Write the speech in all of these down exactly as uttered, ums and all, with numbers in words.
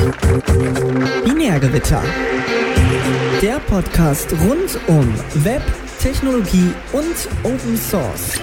Binärgewitter. Der Podcast rund um Web, Technologie und Open Source.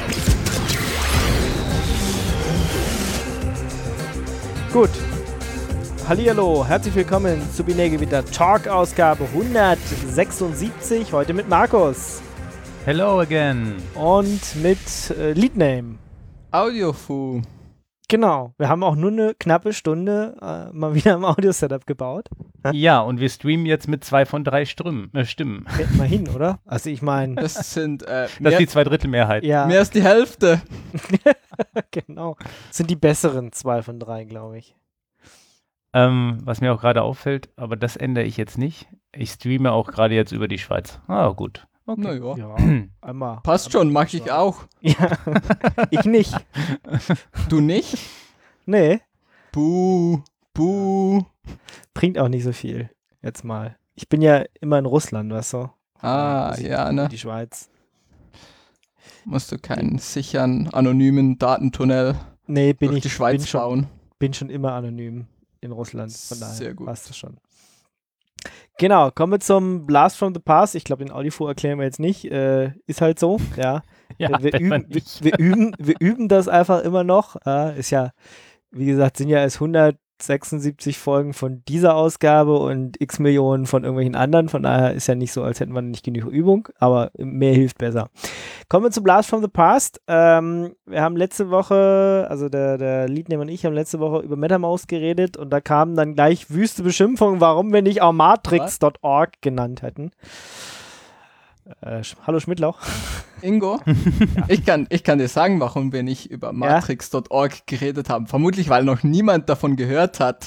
Gut. Hallihallo, herzlich willkommen zu Binärgewitter Talk Ausgabe hundertsechsundsiebzig. Heute mit Markus. Hello again. Und mit äh, Leadname. Audiofu. Genau, wir haben auch nur eine knappe Stunde äh, mal wieder im Audio-Setup gebaut. Ja, und wir streamen jetzt mit zwei von drei Strüm, äh, Stimmen. Mal hin, oder? Also ich meine... Das sind äh, Das ist die Zweidrittelmehrheit. Ja, mehr als die Hälfte. genau. Das sind die besseren zwei von drei, glaube ich. Ähm, was mir auch gerade auffällt, aber das ändere ich jetzt nicht. Ich streame auch gerade jetzt über die Schweiz. Ah, gut. Okay. Naja, Ja, einmal. passt schon, mach ich auch. Ja, ich nicht. Du nicht? Nee, Buh, buh. bringt auch nicht so viel. Jetzt mal. Ich bin ja immer in Russland, weißt du? Ah, Also, ja, ne? Die Schweiz. Musst du keinen sicheren, anonymen Datentunnel Nee, bin durch ich die Schweiz bin schon, bauen. bin schon immer anonym in Russland. Von daher Sehr gut. passt das schon. Genau, kommen wir zum Blast from the Past. Ich glaube, den Audiofu erklären wir jetzt nicht. Äh, ist halt so, ja. Ja, wir, besser üben, wir, nicht. wir, üben, wir üben das einfach immer noch. Äh, ist ja, wie gesagt, sind ja erst hundertsechsundsiebzig Folgen von dieser Ausgabe und x Millionen von irgendwelchen anderen. Von daher ist ja nicht so, als hätten wir nicht genug Übung, aber mehr hilft besser. Kommen wir zu Blast from the Past. Ähm, wir haben letzte Woche, also der, der Leadname und ich haben letzte Woche über MetaMouse geredet und da kamen dann gleich wüste Beschimpfungen, warum wir nicht auch matrix Punkt org genannt hätten. Äh, Sch- Hallo Schmidtlauch. Ingo, ich, kann, ich kann dir sagen, warum wir nicht über matrix Punkt org geredet haben. Vermutlich, weil noch niemand davon gehört hat.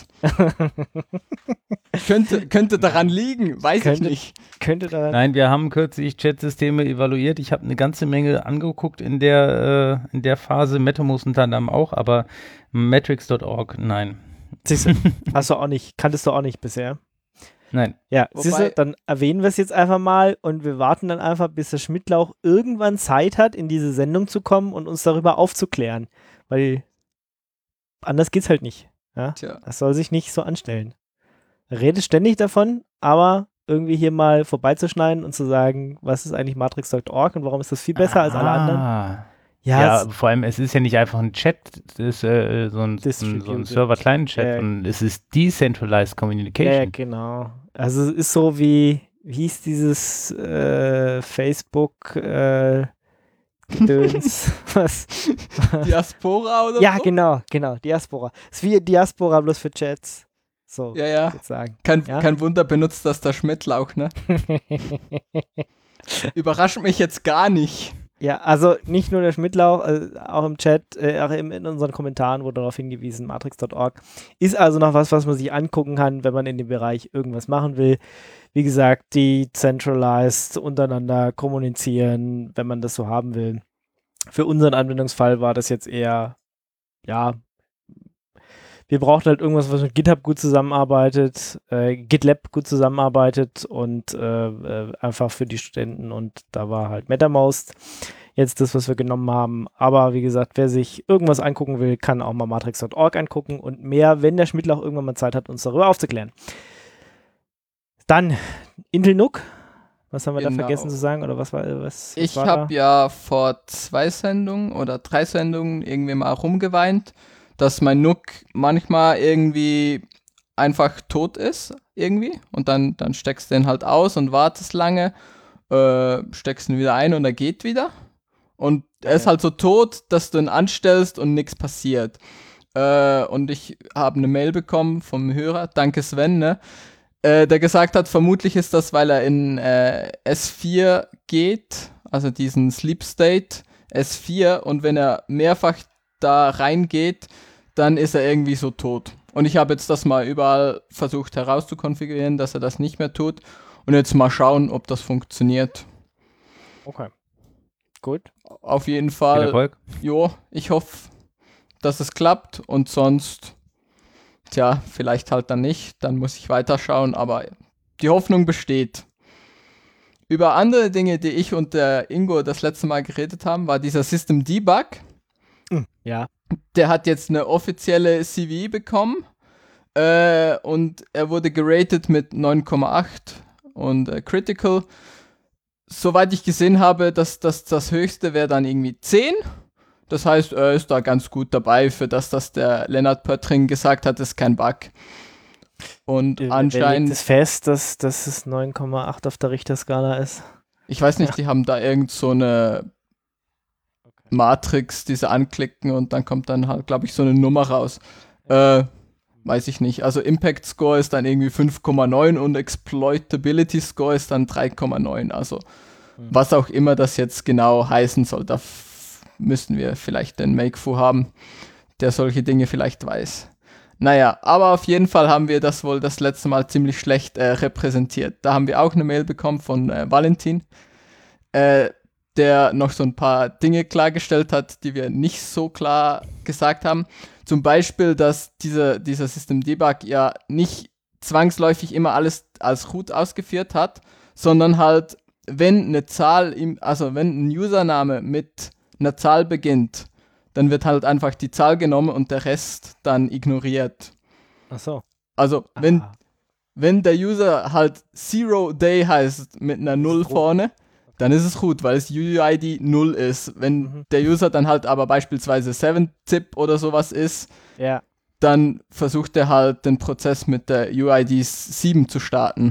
könnte, könnte daran liegen, weiß Könnte- ich nicht. Könnte da. Nein, wir haben kürzlich Chat-Systeme evaluiert. Ich habe eine ganze Menge angeguckt in der, äh, in der Phase. MetaMouse unter anderem auch, aber matrix Punkt org, nein. Siehst du, hast du auch nicht, kanntest du auch nicht bisher. Nein. Ja, Wobei- siehst du, dann erwähnen wir es jetzt einfach mal und wir warten dann einfach, bis der Schmidtlauch irgendwann Zeit hat, in diese Sendung zu kommen und uns darüber aufzuklären. Weil anders geht's halt nicht. Ja? Tja. Das soll sich nicht so anstellen. Er redet ständig davon, aber irgendwie hier mal vorbeizuschneiden und zu sagen, was ist eigentlich matrix Punkt org und warum ist das viel besser als alle anderen? Ah. Ja, Ja, es- vor allem, es ist ja nicht einfach ein Chat, das ist äh, so ein, so ein, so ein Distributed. Server-Client-Chat, Ja. sondern es ist Decentralized Communication. ja, genau. Also es ist so wie, wie hieß dieses äh, Facebook äh, Gedöns? Was? Diaspora oder Ja, so? genau, genau, Diaspora. Es ist wie Diaspora, bloß für Chats. So, Ja, ja. würde ich sagen. Kein, Ja? kein Wunder benutzt das der Schmidtlauch, ne? Überrascht mich jetzt gar nicht. Ja, also nicht nur der Schmidtlauch, äh, auch im Chat, äh, auch im, in unseren Kommentaren wurde darauf hingewiesen, matrix Punkt org ist also noch was, was man sich angucken kann, wenn man in dem Bereich irgendwas machen will. Wie gesagt, decentralized, untereinander kommunizieren, wenn man das so haben will. Für unseren Anwendungsfall war das jetzt eher, ja, wir brauchten halt irgendwas, was mit GitHub gut zusammenarbeitet, äh, GitLab gut zusammenarbeitet und äh, äh, einfach für die Studenten und da war halt MetaMouse jetzt das, was wir genommen haben. Aber wie gesagt, wer sich irgendwas angucken will, kann auch mal matrix Punkt org angucken und mehr, wenn der Schmidtlauch irgendwann mal Zeit hat, uns darüber aufzuklären. Dann Intel N U C. Was haben wir da Genau. vergessen zu sagen? Oder was war was? was Ich war habe da? ja vor zwei Sendungen oder drei Sendungen irgendwie mal rumgeweint, dass mein N U C manchmal irgendwie einfach tot ist, irgendwie. Und dann, dann steckst du den halt aus und wartest lange, äh, steckst ihn wieder ein und er geht wieder. Und er ist Ja. halt so tot, dass du ihn anstellst und nichts passiert. Äh, und ich habe eine Mail bekommen vom Hörer, danke Sven, ne? Äh, der gesagt hat, vermutlich ist das, weil er in äh, S vier geht, also diesen Sleep State S vier, und wenn er mehrfach da reingeht, dann ist er irgendwie so tot. Und ich habe jetzt das mal überall versucht herauszukonfigurieren, dass er das nicht mehr tut. Und jetzt mal schauen, ob das funktioniert. Okay. Gut. Auf jeden Viel Fall, Erfolg. jo, ich hoffe, dass es klappt und sonst, tja, vielleicht halt dann nicht, dann muss ich weiterschauen, aber die Hoffnung besteht. Über andere Dinge, die ich und der Ingo das letzte Mal geredet haben, war dieser System Debug. Ja. Der hat jetzt eine offizielle C V E bekommen. Äh, und er wurde geratet mit neun Komma acht und äh, Critical. Soweit ich gesehen habe, dass, dass das höchste wäre dann irgendwie zehn. Das heißt, er ist da ganz gut dabei, für das, dass der Lennart Pöttring gesagt hat, ist kein Bug. Und Wer anscheinend... legt es fest, dass, dass es neun Komma acht auf der Richterskala ist? Ich weiß nicht, Ja. die haben da irgend so eine Matrix, die sie anklicken und dann kommt dann halt, glaube ich, so eine Nummer raus. Äh, weiß ich nicht. Also Impact Score ist dann irgendwie fünf Komma neun und Exploitability Score ist dann drei Komma neun. Also Hm. was auch immer das jetzt genau heißen soll, da f- müssten wir vielleicht den Makefu haben, der solche Dinge vielleicht weiß. Naja, aber auf jeden Fall haben wir das wohl das letzte Mal ziemlich schlecht äh, repräsentiert. Da haben wir auch eine Mail bekommen von äh, Valentin, äh, der noch so ein paar Dinge klargestellt hat, die wir nicht so klar gesagt haben. Zum Beispiel, dass dieser, dieser System Debug ja nicht zwangsläufig immer alles als root ausgeführt hat, sondern halt, wenn eine Zahl, im, also wenn ein Username mit einer Zahl beginnt, dann wird halt einfach die Zahl genommen und der Rest dann ignoriert. Ach so. Also wenn, Ah. wenn der User halt Zero Day heißt mit einer Null root. vorne, dann ist es root, weil es U I D null ist. Wenn Mhm. der User dann halt aber beispielsweise seven zip oder sowas ist, Ja. dann versucht er halt den Prozess mit der U I D sieben zu starten.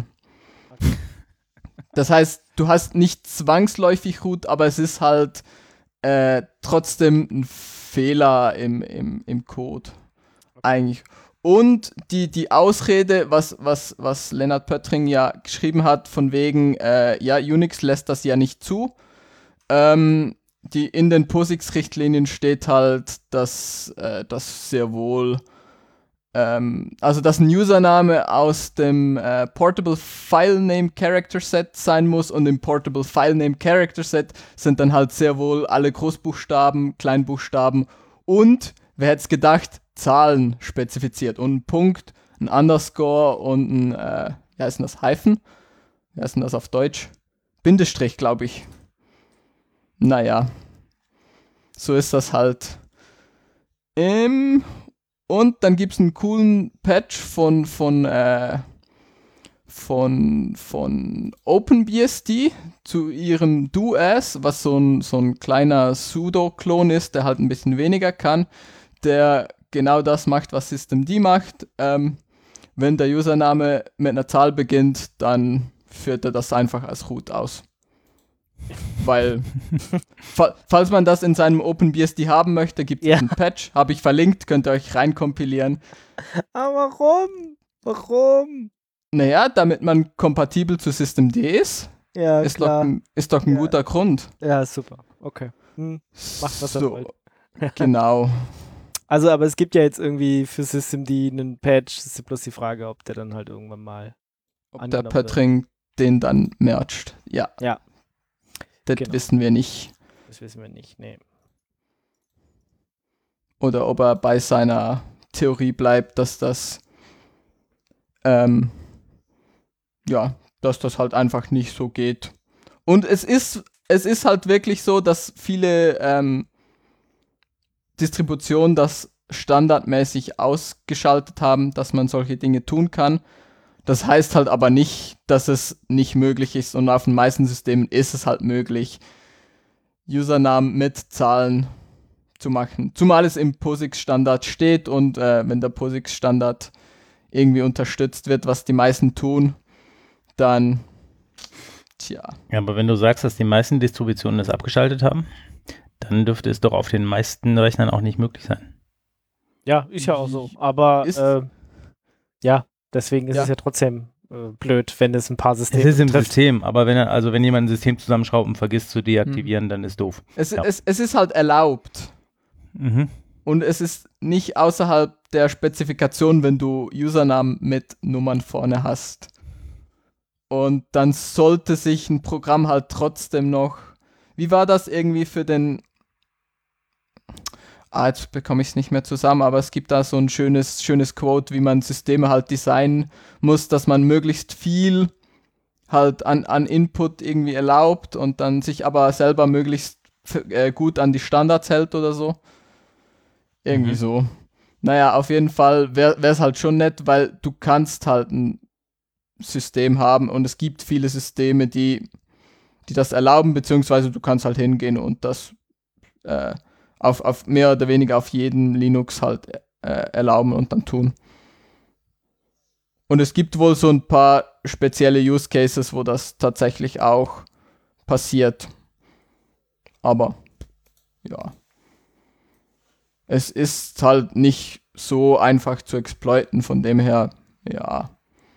Das heißt, du hast nicht zwangsläufig root, aber es ist halt äh, trotzdem ein Fehler im, im, im Code. Eigentlich. Und die, die Ausrede, was, was, was Lennart Pöttring ja geschrieben hat, von wegen, äh, ja, Unix lässt das ja nicht zu. Ähm, die, in den POSIX-Richtlinien steht halt, dass äh, das sehr wohl, ähm, also dass ein Username aus dem äh, Portable File Name Character Set sein muss, und im Portable File Name Character Set sind dann halt sehr wohl alle Großbuchstaben, Kleinbuchstaben und, wer hätte es gedacht, Zahlen spezifiziert und ein Punkt, ein Underscore und ein, äh, wie heißt denn das, Hyphen? Wie heißt denn das auf Deutsch? Bindestrich, glaube ich. Naja, so ist das halt. Ähm, und dann gibt es einen coolen Patch von, von, äh, von, von OpenBSD zu ihrem Do-As, was so ein, so ein kleiner Sudo-Klon ist, der halt ein bisschen weniger kann, der genau das macht, was Systemd macht. Ähm, wenn der Username mit einer Zahl beginnt, dann führt er das einfach als root aus. Weil, fa- falls man das in seinem OpenBSD haben möchte, gibt es Ja. einen Patch, habe ich verlinkt, könnt ihr euch reinkompilieren. Aber warum? Warum? Naja, damit man kompatibel zu Systemd ist, Ja, ist, doch, klar. ein- ist doch ein Ja. guter Grund. Ja, super. Okay. Hm. Macht, was er so, wollt. genau. Also, aber es gibt ja jetzt irgendwie für Systemd einen Patch. Es ist bloß die Frage, ob der dann halt irgendwann mal Ob der angenommen wird. Pöttring den dann mercht. Ja. Ja. Das Genau. wissen wir nicht. Das wissen wir nicht. Nee. Oder ob er bei seiner Theorie bleibt, dass das ähm, ja, dass das halt einfach nicht so geht. Und es ist, es ist halt wirklich so, dass viele ähm, Distributionen das standardmäßig ausgeschaltet haben, dass man solche Dinge tun kann. Das heißt halt aber nicht, dass es nicht möglich ist, und auf den meisten Systemen ist es halt möglich, Usernamen mit Zahlen zu machen. Zumal es im POSIX-Standard steht, und äh, wenn der POSIX-Standard irgendwie unterstützt wird, was die meisten tun, dann, tja. Ja, aber wenn du sagst, dass die meisten Distributionen das abgeschaltet haben, dann dürfte es doch auf den meisten Rechnern auch nicht möglich sein. Ja, ist ja auch so. Aber Ist- äh, ja, deswegen ist Ja. es ja trotzdem äh, blöd, wenn es ein paar Systeme Es ist im betrifft. System, aber wenn er, also wenn jemand ein System zusammenschraubt und vergisst zu deaktivieren, dann ist doof. Es, Ja. es, es ist halt erlaubt. Mhm. Und es ist nicht außerhalb der Spezifikation, wenn du Usernamen mit Nummern vorne hast. Und dann sollte sich ein Programm halt trotzdem noch... Wie war das irgendwie für den... Ah, jetzt bekomme ich es nicht mehr zusammen, aber es gibt da so ein schönes, schönes Quote, wie man Systeme halt designen muss, dass man möglichst viel halt an, an Input irgendwie erlaubt und dann sich aber selber möglichst f- äh, gut an die Standards hält oder so. Irgendwie Mhm. so. naja, auf jeden Fall wäre es halt schon nett, weil du kannst halt ein System haben und es gibt viele Systeme, die, die das erlauben, beziehungsweise du kannst halt hingehen und das äh, auf, auf mehr oder weniger auf jeden Linux halt äh, erlauben und dann tun. Und es gibt wohl so ein paar spezielle Use Cases, wo das tatsächlich auch passiert. Aber ja. Es ist halt nicht so einfach zu exploiten, von dem her, ja.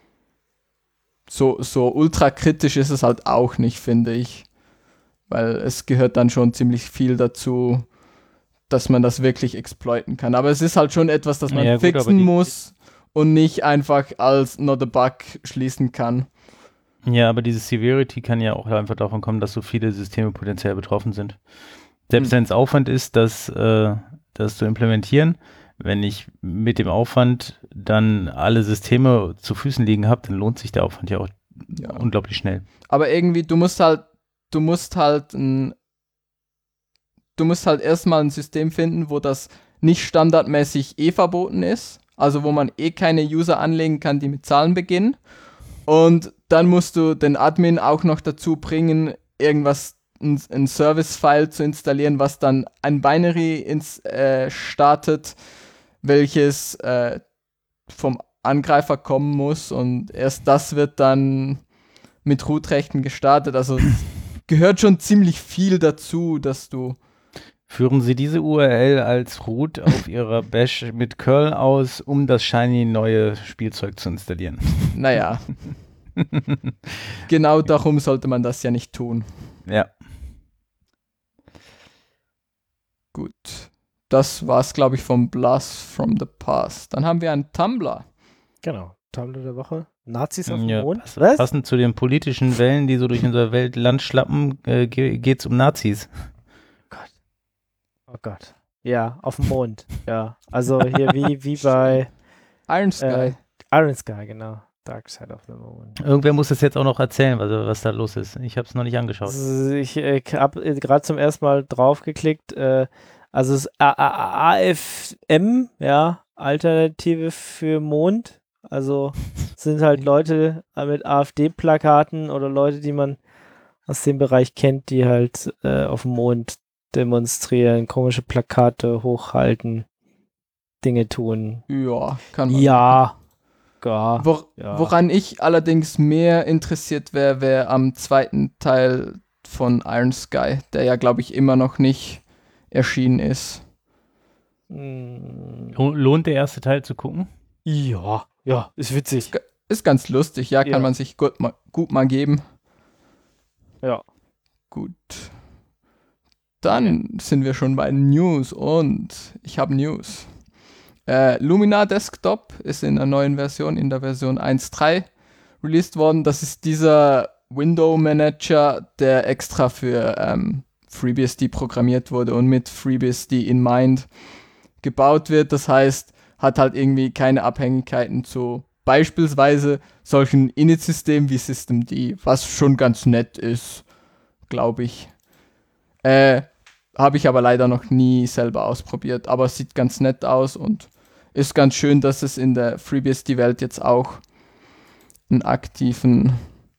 So, so ultra kritisch ist es halt auch nicht, finde ich. Weil es gehört dann schon ziemlich viel dazu, dass man das wirklich exploiten kann. Aber es ist halt schon etwas, das man Ja, gut, fixen die, muss und nicht einfach als not a bug schließen kann. Ja, aber diese Severity kann ja auch einfach davon kommen, dass so viele Systeme potenziell betroffen sind. Selbst hm. wenn es Aufwand ist, das, äh, das zu implementieren, wenn ich mit dem Aufwand dann alle Systeme zu Füßen liegen habe, dann lohnt sich der Aufwand ja auch ja. unglaublich schnell. Aber irgendwie, du musst halt, du musst halt ein, du musst halt erstmal ein System finden, wo das nicht standardmäßig eh verboten ist, also wo man eh keine User anlegen kann, die mit Zahlen beginnen. Und dann musst du den Admin auch noch dazu bringen, irgendwas, ein, ein Service-File zu installieren, was dann ein Binary ins, äh, startet, welches äh, vom Angreifer kommen muss. Und erst das wird dann mit Root-Rechten gestartet. Also es gehört schon ziemlich viel dazu, dass du... Führen Sie diese U R L als Root auf Ihrer Bash mit Curl aus, um das shiny neue Spielzeug zu installieren. Naja. Genau darum sollte man das ja nicht tun. Ja. Gut. Das war's, glaube ich, vom Blast from the Past. Dann haben wir einen Tumblr. Genau. Tumblr der Woche. Nazis auf dem Ja, Mond. pass, Was? Passend zu den politischen Wellen, die so durch unser Weltland schlappen, äh, ge- geht's um Nazis. Oh Gott. Ja, auf dem Mond. Ja. Also hier wie, wie bei Iron Sky. äh, Iron Sky, genau. Dark Side of the Moon. Irgendwer muss das jetzt auch noch erzählen, was, was da los ist. Ich habe es noch nicht angeschaut. Also ich äh, habe gerade zum ersten Mal draufgeklickt. Äh, also es ist A F M, ja, Alternative für Mond. Also sind halt Leute mit AfD-Plakaten oder Leute, die man aus dem Bereich kennt, die halt äh, auf dem Mond demonstrieren, komische Plakate hochhalten, Dinge tun. Ja, kann man. Ja. Ja, Wor- ja. Woran ich allerdings mehr interessiert wäre, wäre am zweiten Teil von Iron Sky, der ja, glaube ich, immer noch nicht erschienen ist. Mm. Lohnt der erste Teil zu gucken? Ja, ja, ist witzig. Ist, ist ganz lustig, ja, kann Ja. man sich gut mal, gut mal geben. Ja. Gut. Dann sind wir schon bei News und ich habe News. Äh, Luminar Desktop ist in der neuen Version, in der Version eins Punkt drei released worden. Das ist dieser Window Manager, der extra für ähm, FreeBSD programmiert wurde und mit FreeBSD in mind gebaut wird. Das heißt, hat halt irgendwie keine Abhängigkeiten zu beispielsweise solchen Init-Systemen wie Systemd, was schon ganz nett ist, glaube ich. Äh, habe ich aber leider noch nie selber ausprobiert, aber es sieht ganz nett aus und ist ganz schön, dass es in der FreeBSD-Welt jetzt auch einen aktiven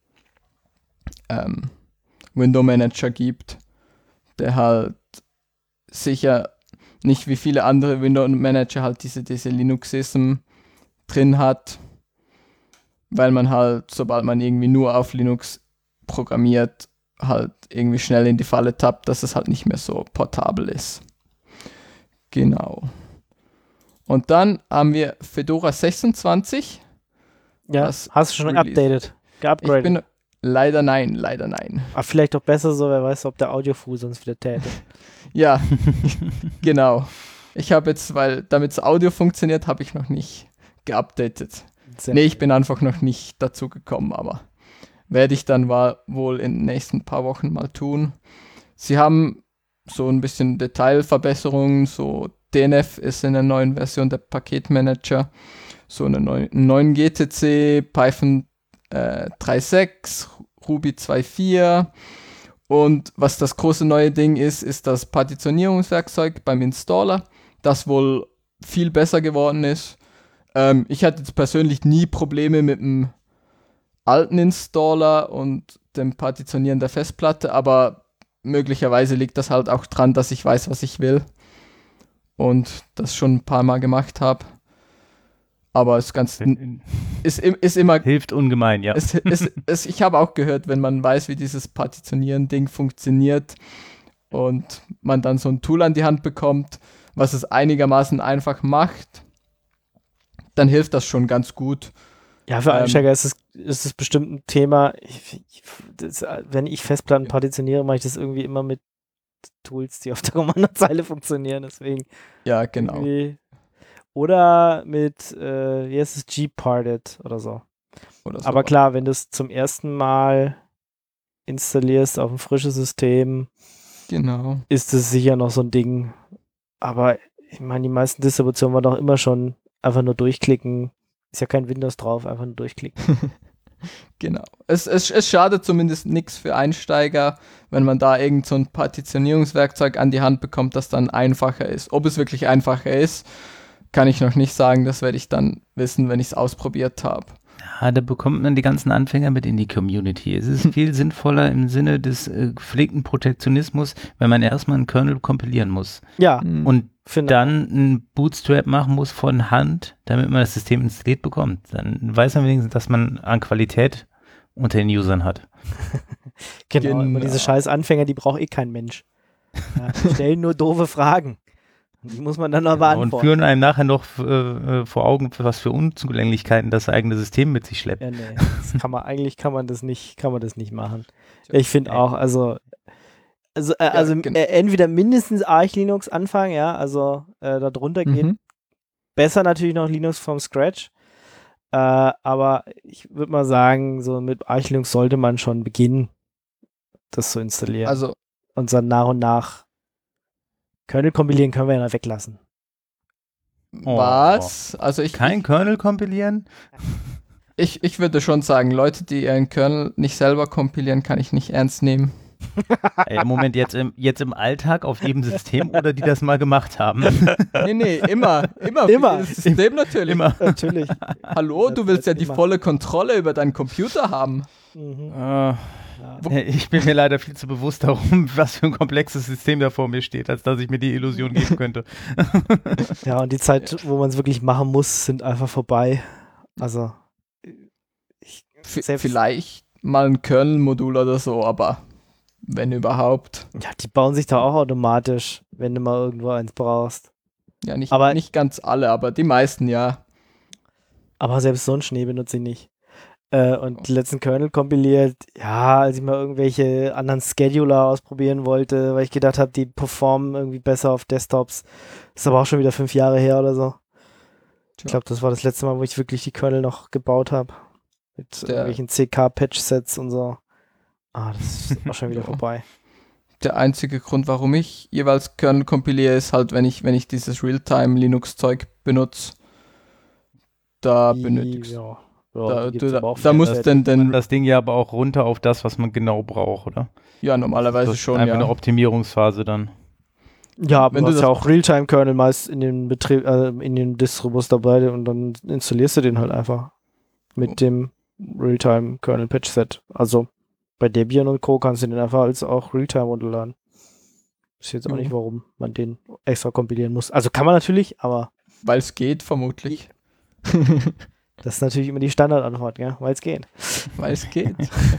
ähm, Window-Manager gibt, der halt sicher nicht wie viele andere Window-Manager halt diese, diese Linux-System drin hat, weil man halt, sobald man irgendwie nur auf Linux programmiert, halt irgendwie schnell in die Falle tappt, dass es halt nicht mehr so portabel ist. Genau. Und dann haben wir Fedora sechsundzwanzig. Ja, Was hast du schon released. geupdatet, geupgradet? Ich bin leider nein, leider nein. Aber vielleicht doch besser so, wer weiß, ob der Audiofu sonst wieder täte. Ja, genau. Ich habe jetzt, weil damit das Audio funktioniert, habe ich noch nicht geupdatet. Sehr Nee, ich bin einfach noch nicht dazu gekommen, aber werde ich dann mal wohl in den nächsten paar Wochen mal tun. Sie haben so ein bisschen Detailverbesserungen, so D N F ist in der neuen Version der Paketmanager, so eine neue, einen neuen G T C, Python äh, drei Punkt sechs, Ruby zwei Punkt vier und was das große neue Ding ist, ist das Partitionierungswerkzeug beim Installer, das wohl viel besser geworden ist. Ähm, ich hatte jetzt persönlich nie Probleme mit dem alten Installer und dem Partitionieren der Festplatte, aber möglicherweise liegt das halt auch dran, dass ich weiß, was ich will und das schon ein paar Mal gemacht habe. Aber es ist ganz ist, ist immer hilft ungemein, ja. Es, es, es, ich habe auch gehört, wenn man weiß, wie dieses Partitionieren-Ding funktioniert und man dann so ein Tool an die Hand bekommt, was es einigermaßen einfach macht, dann hilft das schon ganz gut. Ja, für Einsteiger ähm, ist es, ist es bestimmt ein Thema. Ich, ich, das, wenn ich Festplatten partitioniere, mache ich das irgendwie immer mit Tools, die auf der Kommandozeile funktionieren. Deswegen. Ja, genau. Irgendwie. Oder mit, äh, wie heißt es, Gparted oder so. Oder so. Aber klar, wenn du es zum ersten Mal installierst auf ein frisches System, genau. ist es sicher noch so ein Ding. Aber ich meine, die meisten Distributionen waren doch immer schon einfach nur durchklicken. Ist ja kein Windows drauf, einfach nur durchklicken. Genau. Es, es, es schadet zumindest nichts für Einsteiger, wenn man da irgend so ein Partitionierungswerkzeug an die Hand bekommt, das dann einfacher ist. Ob es wirklich einfacher ist, kann ich noch nicht sagen. Das werde ich dann wissen, wenn ich es ausprobiert habe. Ja, da bekommt man die ganzen Anfänger mit in die Community. Es ist viel sinnvoller im Sinne des äh, gepflegten Protektionismus, wenn man erstmal einen Kernel kompilieren muss. Ja. Und Finde. dann einen Bootstrap machen muss von Hand, damit man das System installiert bekommt. Dann weiß man wenigstens, dass man an Qualität unter den Usern hat. Genau, Genau. immer diese scheiß Anfänger, die braucht eh kein Mensch. Ja, die stellen nur doofe Fragen. Die muss man dann noch beantworten. Und führen einem nachher noch äh, vor Augen, was für Unzulänglichkeiten das eigene System mit sich schleppt. Ja, nee, das kann man, eigentlich kann man das nicht, kann man das nicht machen. Ich finde auch, also Also, äh, also ja, genau. äh, entweder mindestens Arch Linux anfangen, ja, also äh, darunter geht. Mhm. Besser natürlich noch Linux vom Scratch. Äh, aber ich würde mal sagen, so mit Arch Linux sollte man schon beginnen, das zu installieren. Also, und dann nach und nach Kernel kompilieren können wir ja noch weglassen. Oh. was? Also ich, Kein Kernel kompilieren? ich, ich würde schon sagen, Leute, die ihren Kernel nicht selber kompilieren, kann ich nicht ernst nehmen. Ey, Moment, jetzt im, jetzt im Alltag auf jedem System oder die das mal gemacht haben? Nee, nee, immer, immer. Immer. Das System natürlich. Immer. Natürlich. Hallo, du willst ja die Immer. volle Kontrolle über deinen Computer haben. Mhm. Äh, Ja. ich bin mir leider viel zu bewusst darum, was für ein komplexes System da vor mir steht, als dass ich mir die Illusion geben könnte. Ja, und die Zeit, wo man es wirklich machen muss, sind einfach vorbei. Also, ich, V selbst, vielleicht mal ein Kernel-Modul oder so, aber wenn überhaupt. ja, die bauen sich da auch automatisch, wenn du mal irgendwo eins brauchst. Ja, nicht, Aber- nicht ganz alle, aber die meisten, ja. Aber selbst so einen Schnee benutze ich nicht. Äh, und die letzten Kernel kompiliert, ja, als ich mal irgendwelche anderen Scheduler ausprobieren wollte, weil ich gedacht habe, die performen irgendwie besser auf Desktops. Ist aber auch schon wieder fünf Jahre her oder so. Ich glaube, das war das letzte Mal, wo ich wirklich die Kernel noch gebaut habe. Mit Der- irgendwelchen C K-Patch-Sets und so. Ah, das ist auch schon wieder Ja. vorbei. Der einzige Grund, warum ich jeweils Kernel kompiliere, ist halt, wenn ich, wenn ich dieses Realtime-Linux-Zeug benutze. Da Die- benötigst ja. Ja, Da, die gibt's du, aber auch da, da für- muss denn, denn Das Ding ja aber auch runter auf das, was man genau braucht, oder? ja, normalerweise Das ist schon, einfach ja. eine Optimierungsphase dann. Ja, aber Wenn du du hast ja das- auch Realtime-Kernel meist in den Betrieb, äh, in den Distribus dabei und dann installierst du den halt einfach mit Oh. dem Realtime-Kernel-Patch-Set. Also bei Debian und Co. kannst du den einfach als auch Realtime runterladen. Ist jetzt auch Mhm. nicht, warum man den extra kompilieren muss. Also kann man natürlich, aber Weil es geht, vermutlich. das ist natürlich immer die Standardantwort, ja, weil es geht. Weil es geht.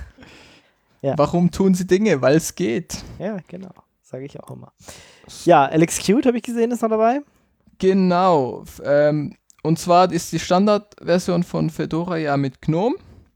Ja. Warum tun sie Dinge? Weil es geht. Ja, genau. Sage ich auch immer. Ja, Alexecute habe ich gesehen, ist noch dabei. Genau. F- Ähm, und zwar ist die Standardversion von Fedora ja mit GNOME.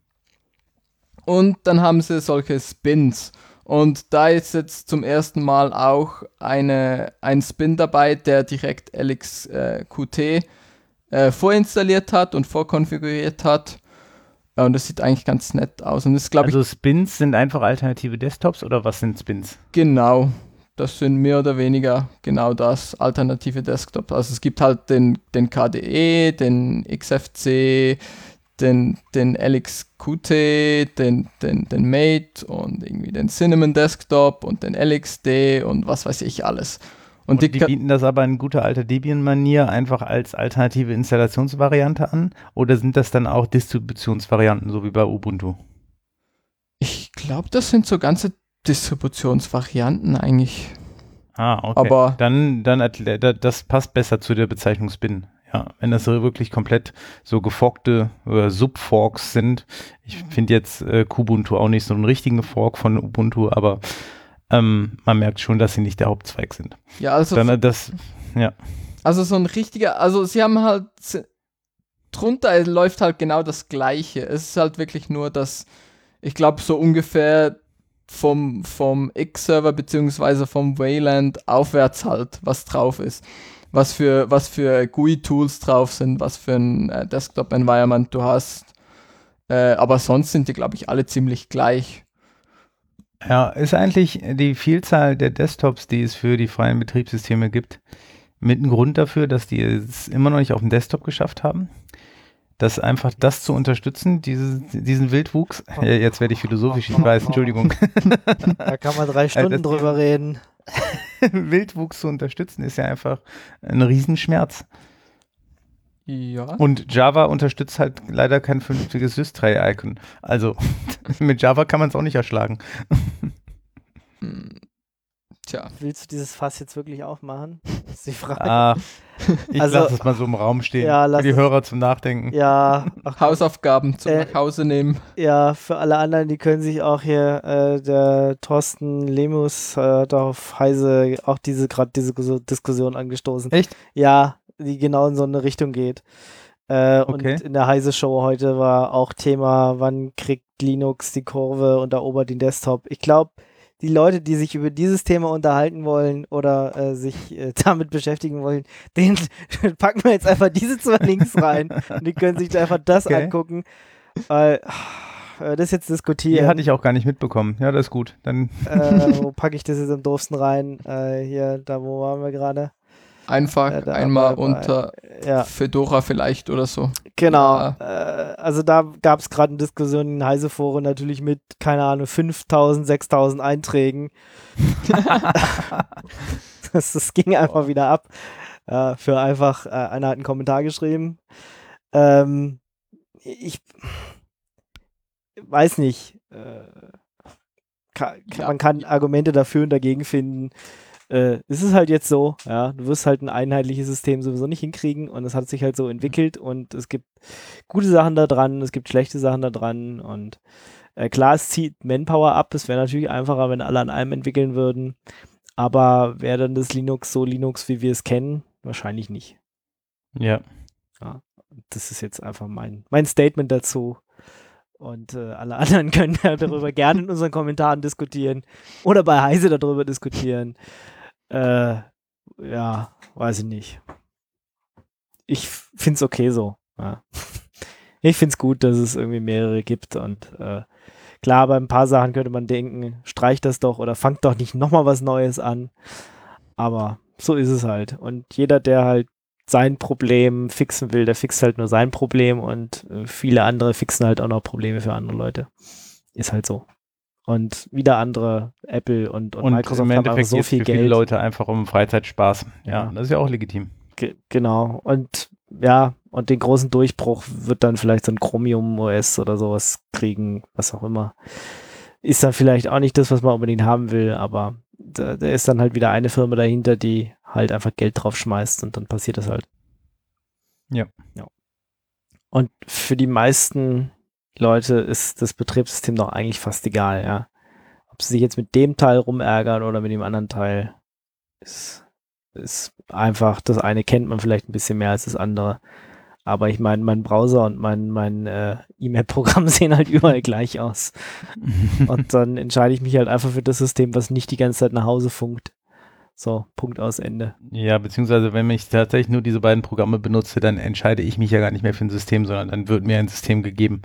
Und dann haben sie solche Spins. Und da ist jetzt zum ersten Mal auch eine, ein Spin dabei, der direkt L X Q T äh, vorinstalliert hat und vorkonfiguriert hat. Ja, und das sieht eigentlich ganz nett aus. Und das ist, glaube Also Spins sind einfach alternative Desktops oder was sind Spins? ich, genau. Das sind mehr oder weniger genau das, alternative Desktops. Also es gibt halt den, den K D E, den X F C, den, den L X Q T, den, den, den Mate und irgendwie den Cinnamon Desktop und den L X D und was weiß ich alles. Und, Und die, die ka- bieten das aber in guter alter Debian-Manier einfach als alternative Installationsvariante an? Oder sind das dann auch Distributionsvarianten, so wie bei Ubuntu? ich glaube, das sind so ganze Distributionsvarianten eigentlich. Ah, okay. Aber- dann, dann erklä- da- das passt besser zu der Bezeichnung Spin. Ja, wenn das so wirklich komplett so geforkte oder Subforks sind. Ich finde jetzt äh, Kubuntu auch nicht so einen richtigen Fork von Ubuntu, aber ähm, man merkt schon, dass sie nicht der Hauptzweig sind. Ja, also, Dann äh, das, ja. also so ein richtiger, also sie haben halt, s- drunter läuft halt genau das Gleiche. Es ist halt wirklich nur, dass, ich glaube, so ungefähr vom, vom X-Server beziehungsweise vom Wayland aufwärts halt, was drauf ist. Was für, was für G U I-Tools drauf sind, was für ein äh, Desktop-Environment du hast. Äh, aber sonst sind die, glaube ich, alle ziemlich gleich. Ja, ist eigentlich die Vielzahl der Desktops, die es für die freien Betriebssysteme gibt, mit ein Grund dafür, dass die es immer noch nicht auf dem Desktop geschafft haben? Das einfach das zu unterstützen, diese, diesen Wildwuchs. Ja, jetzt werde ich philosophisch, ich weiß, Entschuldigung. Da kann man drei Stunden das- drüber reden. Wildwuchs zu unterstützen ist ja einfach ein Riesenschmerz. Ja. Und Java unterstützt halt leider kein vernünftiges Sys-Tray-Icon. Also mit Java kann man es auch nicht erschlagen. Hm. Tja. Willst du dieses Fass jetzt wirklich aufmachen? Das ist die Frage. Ah, ich Also- lasse es mal so im Raum stehen. Ja, lass für die es- Hörer zum Nachdenken. Ja, ach, Hausaufgaben zum Äh, nach Hause nehmen. ja, für alle anderen, die können sich auch hier, äh, der Thorsten Lemus äh, hat auf Heise auch diese gerade diese Gus- Diskussion angestoßen. Echt? Ja, die genau in so eine Richtung geht. Äh, Okay. Und in der Heise-Show heute war auch Thema, wann kriegt Linux die Kurve und erobert den Desktop. Ich glaube, die Leute, die sich über dieses Thema unterhalten wollen oder äh, sich äh, damit beschäftigen wollen, den packen wir jetzt einfach diese zwei Links rein und die können sich da einfach das Okay. angucken. Weil, äh, das jetzt Die diskutieren. hatte ich auch gar nicht mitbekommen. Ja, das ist gut. Dann äh, wo packe ich das jetzt am doofsten rein? Äh, hier, da wo waren wir gerade? Einfach Äh, da einmal bei- unter Ja, Fedora vielleicht oder so. genau. Ja. Äh, also da gab es gerade eine Diskussion in Heise-Foren natürlich mit, keine Ahnung, fünftausend, sechstausend Einträgen. das, das ging einfach wieder ab. Äh, für einfach, äh, einer hat einen Kommentar geschrieben. Ähm, ich weiß nicht. Äh, ka- Ja. Man kann Argumente dafür und dagegen finden. Äh, es ist halt jetzt so, ja, du wirst halt ein einheitliches System sowieso nicht hinkriegen und es hat sich halt so entwickelt und es gibt gute Sachen da dran, es gibt schlechte Sachen da dran und äh, klar, es zieht Manpower ab, es wäre natürlich einfacher, wenn alle an einem entwickeln würden, aber wäre dann das Linux so Linux, wie wir es kennen? Wahrscheinlich nicht. ja. Das ist jetzt einfach mein, mein Statement dazu. Und äh, alle anderen können ja darüber gerne in unseren Kommentaren diskutieren oder bei Heise darüber diskutieren. Äh, ja, weiß ich nicht. Ich finde es okay so. Ja. Ich finde es gut, dass es irgendwie mehrere gibt und äh, klar, bei ein paar Sachen könnte man denken, streich das doch oder fangt doch nicht nochmal was Neues an. Aber so ist es halt. Und jeder, der halt sein Problem fixen will, der fixt halt nur sein Problem und äh, viele andere fixen halt auch noch Probleme für andere Leute. Ist halt so. Und wieder andere, Apple und, und, Und Microsoft im haben einfach Endeffekt so geht's viel für viele Geld. Leute einfach um Freizeitspaß. Ja, Ja. das ist ja auch legitim. Ge genau. Und ja, und den großen Durchbruch wird dann vielleicht so ein Chromium O S oder sowas kriegen, was auch immer. Ist dann vielleicht auch nicht das, was man unbedingt haben will, aber da, da ist dann halt wieder eine Firma dahinter, die halt einfach Geld drauf schmeißt und dann passiert das halt. Ja. ja. Und für die meisten Leute ist das Betriebssystem doch eigentlich fast egal, ja. Ob sie sich jetzt mit dem Teil rumärgern oder mit dem anderen Teil, ist, ist einfach, das eine kennt man vielleicht ein bisschen mehr als das andere. Aber ich meine, mein Browser und mein, mein äh, E-Mail-Programm sehen halt überall gleich aus. Und dann entscheide ich mich halt einfach für das System, was nicht die ganze Zeit nach Hause funkt. So, Punkt aus Ende. Ja, beziehungsweise wenn ich tatsächlich nur diese beiden Programme benutze, dann entscheide ich mich ja gar nicht mehr für ein System, sondern dann wird mir ein System gegeben.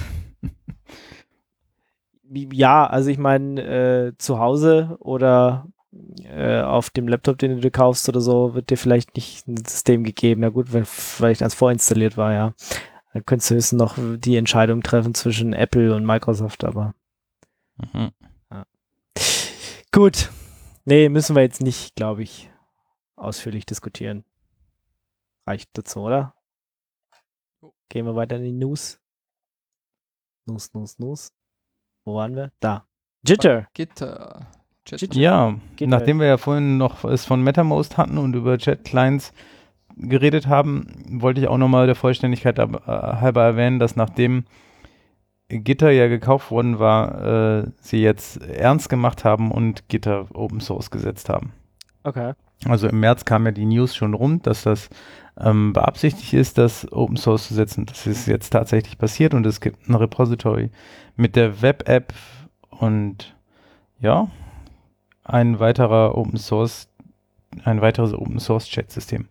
Ja, also ich meine, äh, zu Hause oder äh, auf dem Laptop, den du dir kaufst oder so, wird dir vielleicht nicht ein System gegeben. Na gut, wenn vielleicht eins vorinstalliert war, ja. Dann könntest du höchstens noch die Entscheidung treffen zwischen Apple und Microsoft, aber Mhm. gut. Nee, müssen wir jetzt nicht, glaube ich. ausführlich diskutieren. Reicht dazu, oder? Gehen wir weiter in die News. News, News, News. Wo waren wir? Da. Jitter. Gitter. Jitter. Ja, Geht nachdem wir ja vorhin noch es von MetaMost hatten und über Jet-Clients geredet haben, wollte ich auch nochmal der Vollständigkeit halber erwähnen, dass nachdem Gitter ja gekauft worden war, äh, sie jetzt ernst gemacht haben und Gitter Open Source gesetzt haben. Okay. Also im März kam ja die News schon rum, dass das ähm, beabsichtigt ist, das Open Source zu setzen. Das ist jetzt tatsächlich passiert und es gibt ein Repository mit der Web-App und ja, ein weiterer Open Source, ein weiteres Open Source Chat-System.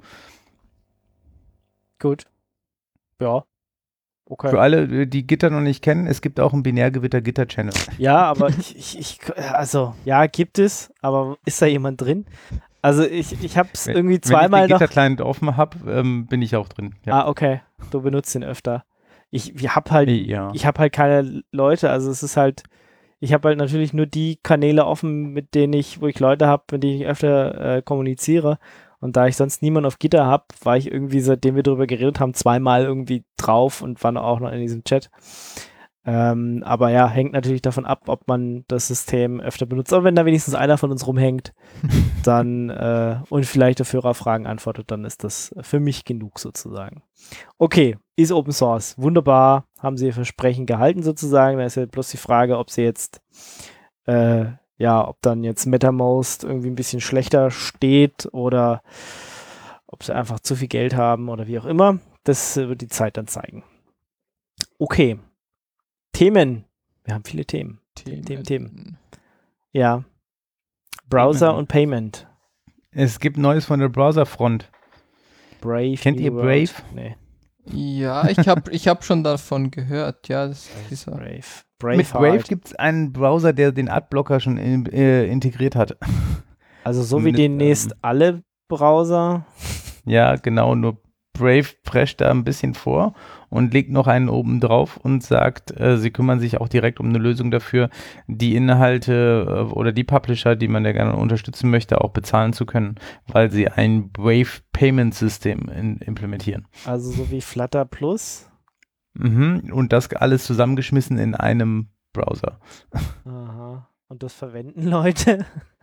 Gut. Ja. Okay. Für alle, die Gitter noch nicht kennen, es gibt auch einen Binärgewitter-Gitter-Channel. Ja, aber ich, ich, ich, also, ja, gibt es, aber ist da jemand drin? Also ich, ich habe es irgendwie zweimal noch... Wenn ich den noch... Gitter-Client offen habe, ähm, bin ich auch drin. Ja. Ah, okay. Du benutzt den öfter. Ich, ich habe halt, ja. ich habe halt keine Leute, also es ist halt, ich habe halt natürlich nur die Kanäle offen, mit denen ich, wo ich Leute habe, mit denen ich öfter äh, kommuniziere. Und da ich sonst niemanden auf Gitter habe, war ich irgendwie, seitdem wir darüber geredet haben, zweimal irgendwie drauf und war auch noch in diesem Chat. Ähm, aber ja, hängt natürlich davon ab, ob man das System öfter benutzt. Aber wenn da wenigstens einer von uns rumhängt, dann äh, und vielleicht auf Hörerfragen antwortet, dann ist das für mich genug sozusagen. Okay, ist Open Source. Wunderbar, haben sie ihr Versprechen gehalten sozusagen. Da ist ja bloß die Frage, ob sie jetzt äh, ja, ob dann jetzt MetaMost irgendwie ein bisschen schlechter steht oder ob sie einfach zu viel Geld haben oder wie auch immer. Das äh, wird die Zeit dann zeigen. Okay. Themen. Wir haben viele Themen. Themen. Themen, Themen. Ja. Browser Themen. und Payment. Es gibt Neues von der Browserfront. Brave. Kennt ihr Brave? Nee. Ja, ich habe ich hab schon davon gehört. Ja, das ist dieser. Brave. Brave Mit Brave gibt es einen Browser, der den Adblocker schon in, äh, integriert hat. Also so wie Mit, demnächst ähm, alle Browser. Ja, genau, nur Brave prescht da ein bisschen vor und legt noch einen oben drauf und sagt, äh, sie kümmern sich auch direkt um eine Lösung dafür, die Inhalte äh, oder die Publisher, die man ja gerne unterstützen möchte, auch bezahlen zu können, weil sie ein Brave Payment System in, implementieren. Also so wie Flutter Plus. Mhm. Und das alles zusammengeschmissen in einem Browser. Aha. Und das verwenden Leute.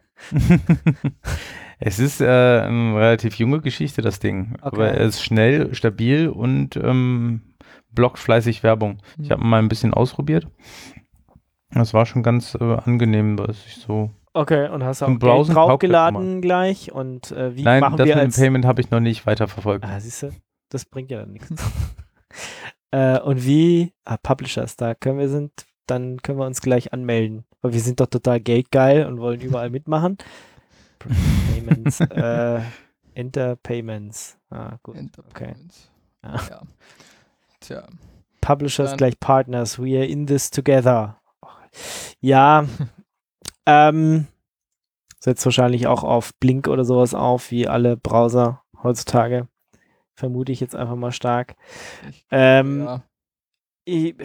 Es ist äh, eine relativ junge Geschichte, das Ding. Okay. Aber er ist schnell, stabil und ähm, blockt fleißig Werbung. Ich habe mal ein bisschen ausprobiert. Das war schon ganz äh, angenehm, was ich so... Okay, und hast auch Zum Geld Browsen draufgeladen gleich und äh, wie Nein, machen das wir mit als... dem Payment habe ich noch nicht weiterverfolgt. Ah, siehst du, das bringt ja dann nichts. äh, und wie... Ah, Publishers, da können wir sind, dann können wir uns gleich anmelden, weil wir sind doch total geldgeil und wollen überall mitmachen. Payments, äh, Enter Payments. Ah, gut, Enter okay. Payments. Ja. Ja. Tja. Publishers Dann- gleich Partners, we are in this together. Ja, ähm, setzt wahrscheinlich auch auf Blink oder sowas auf, wie alle Browser heutzutage. Vermute ich jetzt einfach mal stark. Ich, Ähm, ja. ich,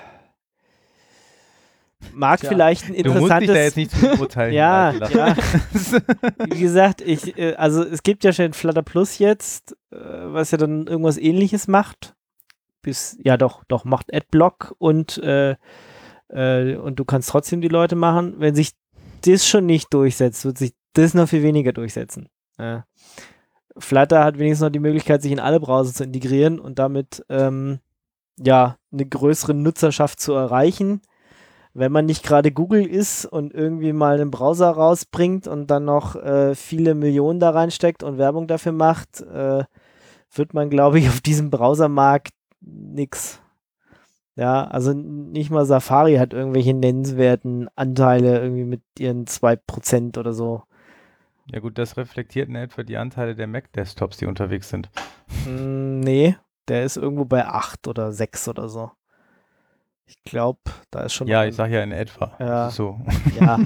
mag Tja. vielleicht ein Du musst dich da interessantes... jetzt nicht zu urteilen. Ja, Lass. ja. Wie gesagt, ich, äh, also es gibt ja schon Flutter Plus jetzt, äh, was ja dann irgendwas ähnliches macht. Bis, ja doch, doch, macht Adblock und, äh, äh, und du kannst trotzdem die Leute machen. Wenn sich das schon nicht durchsetzt, wird sich das noch viel weniger durchsetzen. Ja. Flutter hat wenigstens noch die Möglichkeit, sich in alle Browser zu integrieren und damit ähm, ja, eine größere Nutzerschaft zu erreichen. Wenn man nicht gerade Google ist und irgendwie mal einen Browser rausbringt und dann noch äh, viele Millionen da reinsteckt und Werbung dafür macht, äh, wird man, glaube ich, auf diesem Browsermarkt nix. Ja, also nicht mal Safari hat irgendwelche nennenswerten Anteile irgendwie mit ihren zwei Prozent oder so. Ja gut, das reflektiert in etwa die Anteile der Mac-Desktops, die unterwegs sind. Mm, nee, der ist irgendwo bei acht oder sechs oder so. Ich glaube, da ist schon... Ja, noch ich sage ja in etwa. Ja. Das ist so. Ja.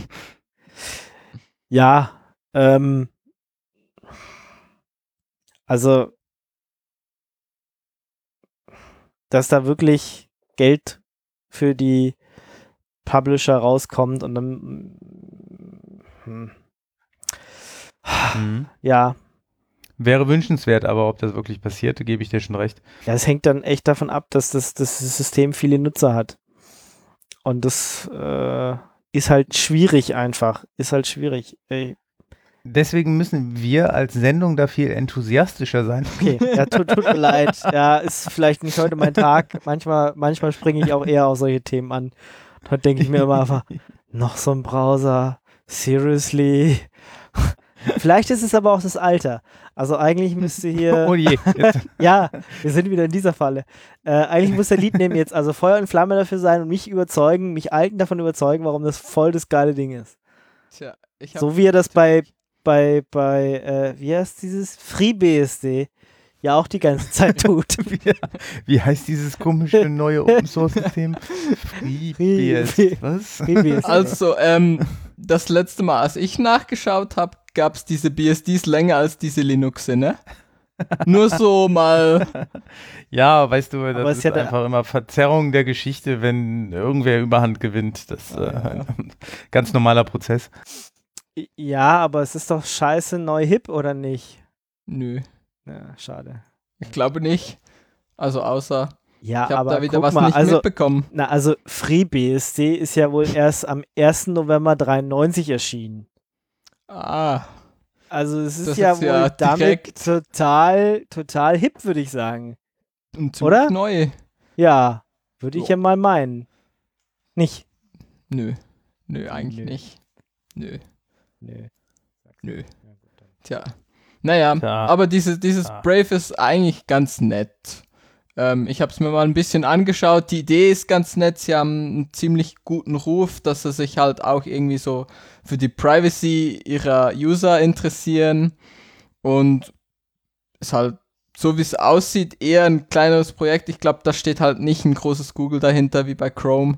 Ja, ähm, also, dass da wirklich Geld für die Publisher rauskommt und dann, hm, Mhm. ja, Wäre wünschenswert, aber ob das wirklich passiert, gebe ich dir schon recht. Ja, es hängt dann echt davon ab, dass das, das System viele Nutzer hat. Und das äh, ist halt schwierig einfach. Ist halt schwierig. Ey. Deswegen müssen wir als Sendung da viel enthusiastischer sein. Okay, ja, tut, tut mir leid. Ja, ist vielleicht nicht heute mein Tag. Manchmal, manchmal springe ich auch eher auf solche Themen an. Da denke ich mir immer einfach, noch so ein Browser. Seriously? Vielleicht ist es aber auch das Alter. Also eigentlich müsste hier... Oh je. Ja, wir sind wieder in dieser Falle. Äh, eigentlich muss der Lead-Name jetzt also Feuer und Flamme dafür sein und mich überzeugen, mich Alten davon überzeugen, warum das voll das geile Ding ist. Tja, ich hab So wie er das bei, bei, bei äh, wie heißt dieses? FreeBSD ja auch die ganze Zeit tut. wie, wie heißt dieses komische neue Open-Source-System? FreeBSD. Was? FreeBSD. Also, ähm, das letzte Mal, als ich nachgeschaut habe, gab es diese B S Ds länger als diese Linuxe, ne? Nur so mal. Ja, weißt du, das Aber ist, ist ja einfach immer Verzerrung der Geschichte, wenn irgendwer Überhand gewinnt. Das ist äh, ein ganz normaler Prozess. Ja, aber es ist doch scheiße neu hip, oder nicht? Nö. Ja, schade. Ich glaube nicht. Also außer, Ja, ich habe aber da wieder guck was mal, nicht also, mitbekommen. na, also FreeBSD ist ja wohl erst am ersten November dreiundneunzig erschienen. Ah, Also es ist Das ja ist wohl ja damit direkt- total, total hip, würde ich sagen. und ziemlich Oder? neu. Ja, würde ich So. ja mal meinen. Nicht? Nö. Nö, eigentlich Nö. nicht. Nö. Nö. Nö. Tja. Naja, Tja. aber diese, dieses Ah. Brave ist eigentlich ganz nett. Ähm, ich habe es mir mal ein bisschen angeschaut. Die Idee ist ganz nett. Sie haben einen ziemlich guten Ruf, dass sie sich halt auch irgendwie so für die Privacy ihrer User interessieren. Und ist halt, so wie es aussieht, eher ein kleineres Projekt. Ich glaube, da steht halt nicht ein großes Google dahinter wie bei Chrome.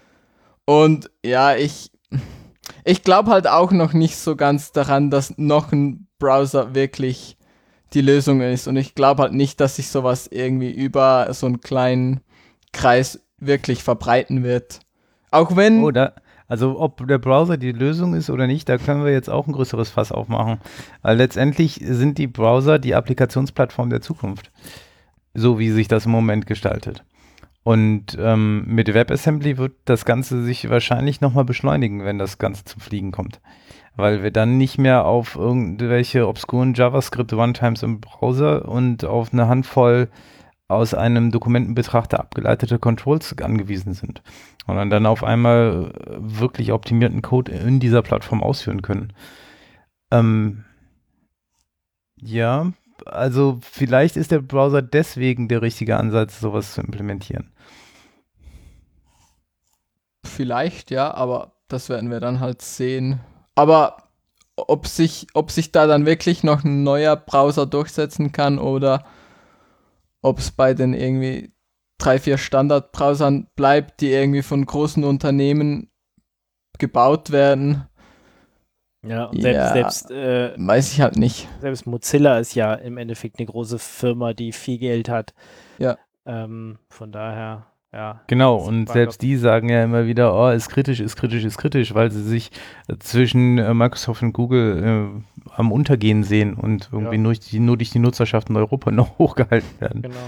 Und ja, ich, ich glaube halt auch noch nicht so ganz daran, dass noch ein Browser wirklich die Lösung ist. Und ich glaube halt nicht, dass sich sowas irgendwie über so einen kleinen Kreis wirklich verbreiten wird. Auch wenn... Oh, da, also ob der Browser die Lösung ist oder nicht, da können wir jetzt auch ein größeres Fass aufmachen. Weil letztendlich sind die Browser die Applikationsplattform der Zukunft. So wie sich das im Moment gestaltet. Und ähm, mit WebAssembly wird das Ganze sich wahrscheinlich nochmal beschleunigen, wenn das Ganze zum Fliegen kommt. Weil wir dann nicht mehr auf irgendwelche obskuren JavaScript-Runtimes im Browser und auf eine Handvoll aus einem Dokumentenbetrachter abgeleitete Controls angewiesen sind. Sondern dann auf einmal wirklich optimierten Code in dieser Plattform ausführen können. Ähm, ja, also vielleicht ist der Browser deswegen der richtige Ansatz, sowas zu implementieren. Vielleicht, ja, aber das werden wir dann halt sehen. Aber ob sich, ob sich da dann wirklich noch ein neuer Browser durchsetzen kann oder ob es bei den irgendwie drei, vier Standardbrowsern bleibt, die irgendwie von großen Unternehmen gebaut werden, Ja, und Ja. selbst, selbst, äh, weiß ich halt nicht. selbst Mozilla ist ja im Endeffekt eine große Firma, die viel Geld hat. Ja. Ähm, von daher, ja. Genau, Das und war selbst doch- die sagen ja immer wieder, oh, ist kritisch, ist kritisch, ist kritisch, weil sie sich äh, zwischen äh, Microsoft und Google äh, am Untergehen sehen und irgendwie Ja. nur, durch die, nur durch die Nutzerschaft in Europa noch hochgehalten werden. Genau.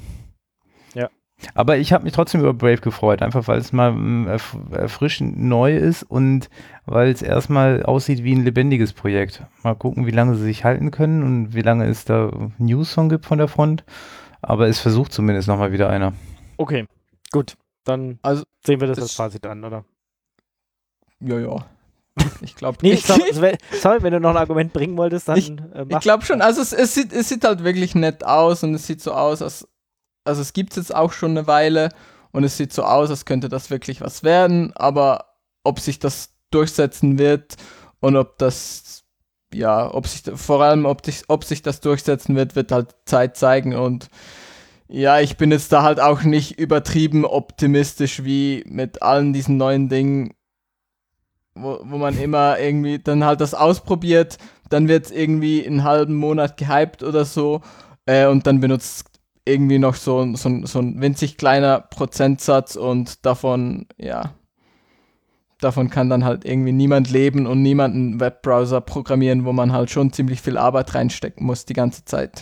Aber ich habe mich trotzdem über Brave gefreut, einfach weil es mal ähm, erf erfrischend neu ist und weil es erstmal aussieht wie ein lebendiges Projekt. Mal gucken, wie lange sie sich halten können und wie lange es da News von gibt von der Front. Aber es versucht zumindest nochmal wieder einer. Okay, gut. Dann Also, sehen wir das, das- als Fazit an, oder? ja, ja. Ich glaube Nee, ich, sorry, also wenn- sorry, wenn du noch ein Argument bringen wolltest, dann Ich- äh, ich mach. glaube schon, also es, es, sieht, es sieht halt wirklich nett aus und es sieht so aus, als, also es gibt es jetzt auch schon eine Weile und es sieht so aus, als könnte das wirklich was werden, aber ob sich das durchsetzen wird und ob das, ja, ob sich, vor allem ob, dich, ob sich das durchsetzen wird, wird halt Zeit zeigen und ja, ich bin jetzt da halt auch nicht übertrieben optimistisch wie mit allen diesen neuen Dingen, wo, wo man immer irgendwie dann halt das ausprobiert, dann wird es irgendwie einen halben Monat gehypt oder so äh, und dann benutzt irgendwie noch so, so, so ein winzig kleiner Prozentsatz und davon, ja, davon kann dann halt irgendwie niemand leben und niemand einen Webbrowser programmieren, wo man halt schon ziemlich viel Arbeit reinstecken muss die ganze Zeit.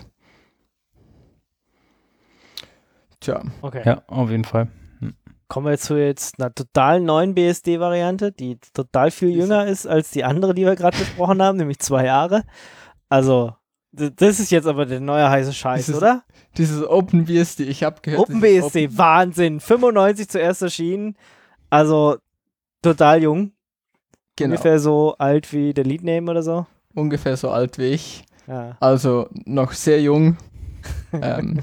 Tja. Okay. Ja, auf jeden Fall. Kommen wir zu jetzt einer total neuen B S D-Variante, die total viel jünger ist als die andere, die wir gerade besprochen haben, nämlich zwei Jahre. Also, d- das ist jetzt aber der neue heiße Scheiß, Dieses- oder? Dieses OpenBSD, ich habe gehört. dieses OpenBSD, Wahnsinn. fünfundneunzig zuerst erschienen. Also, total jung. Genau, Ungefähr so alt wie der Leadname oder so. ungefähr so alt wie ich. Ja. Also noch sehr jung. ähm,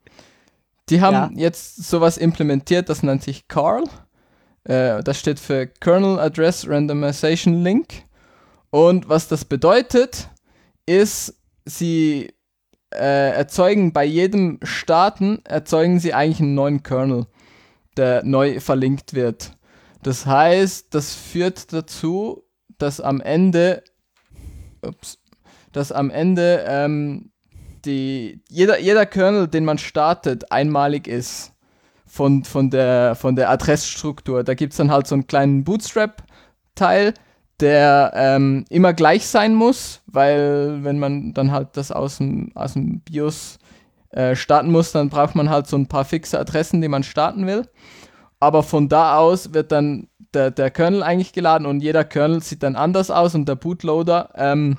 die haben Ja. jetzt sowas implementiert, das nennt sich C A R L. Äh, das steht für Kernel Address Randomization Link. Und was das bedeutet, ist, sie äh, erzeugen bei jedem Starten, erzeugen sie eigentlich einen neuen Kernel, der neu verlinkt wird. Das heißt, das führt dazu, dass am Ende, ups, dass am Ende ähm, die, jeder, jeder Kernel, den man startet, einmalig ist von, von, der, von der Adressstruktur. Da gibt es dann halt so einen kleinen Bootstrap-Teil, der ähm, immer gleich sein muss, weil wenn man dann halt das aus dem, aus dem BIOS äh, starten muss, dann braucht man halt so ein paar fixe Adressen, die man starten will. Aber von da aus wird dann der, der Kernel eigentlich geladen und jeder Kernel sieht dann anders aus und der Bootloader ähm,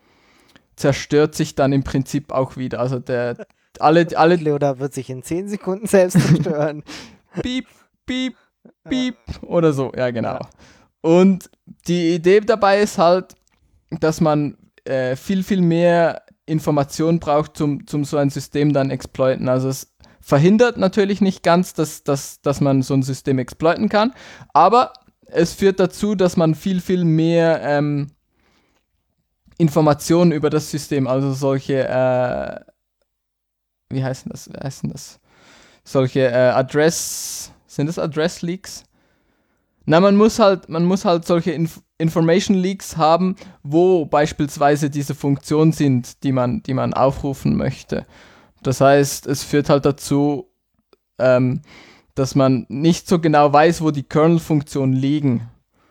zerstört sich dann im Prinzip auch wieder. Also der alle, alle Leoda wird sich in zehn Sekunden selbst zerstören. piep, piep, piep oder so, ja genau. Und die Idee dabei ist halt, dass man äh, viel, viel mehr Informationen braucht, zum, zum so ein System dann exploiten. Also es verhindert natürlich nicht ganz, dass, dass, dass man so ein System exploiten kann, aber es führt dazu, dass man viel, viel mehr ähm, Informationen über das System, also solche, äh, wie heißt das, wie heißt das? Solche äh, Address, sind das Address-Leaks? Na, man muss halt, man muss halt solche Inf- Information Leaks haben, wo beispielsweise diese Funktionen sind, die man, die man aufrufen möchte. Das heißt, es führt halt dazu, ähm, dass man nicht so genau weiß, wo die Kernel-Funktionen liegen.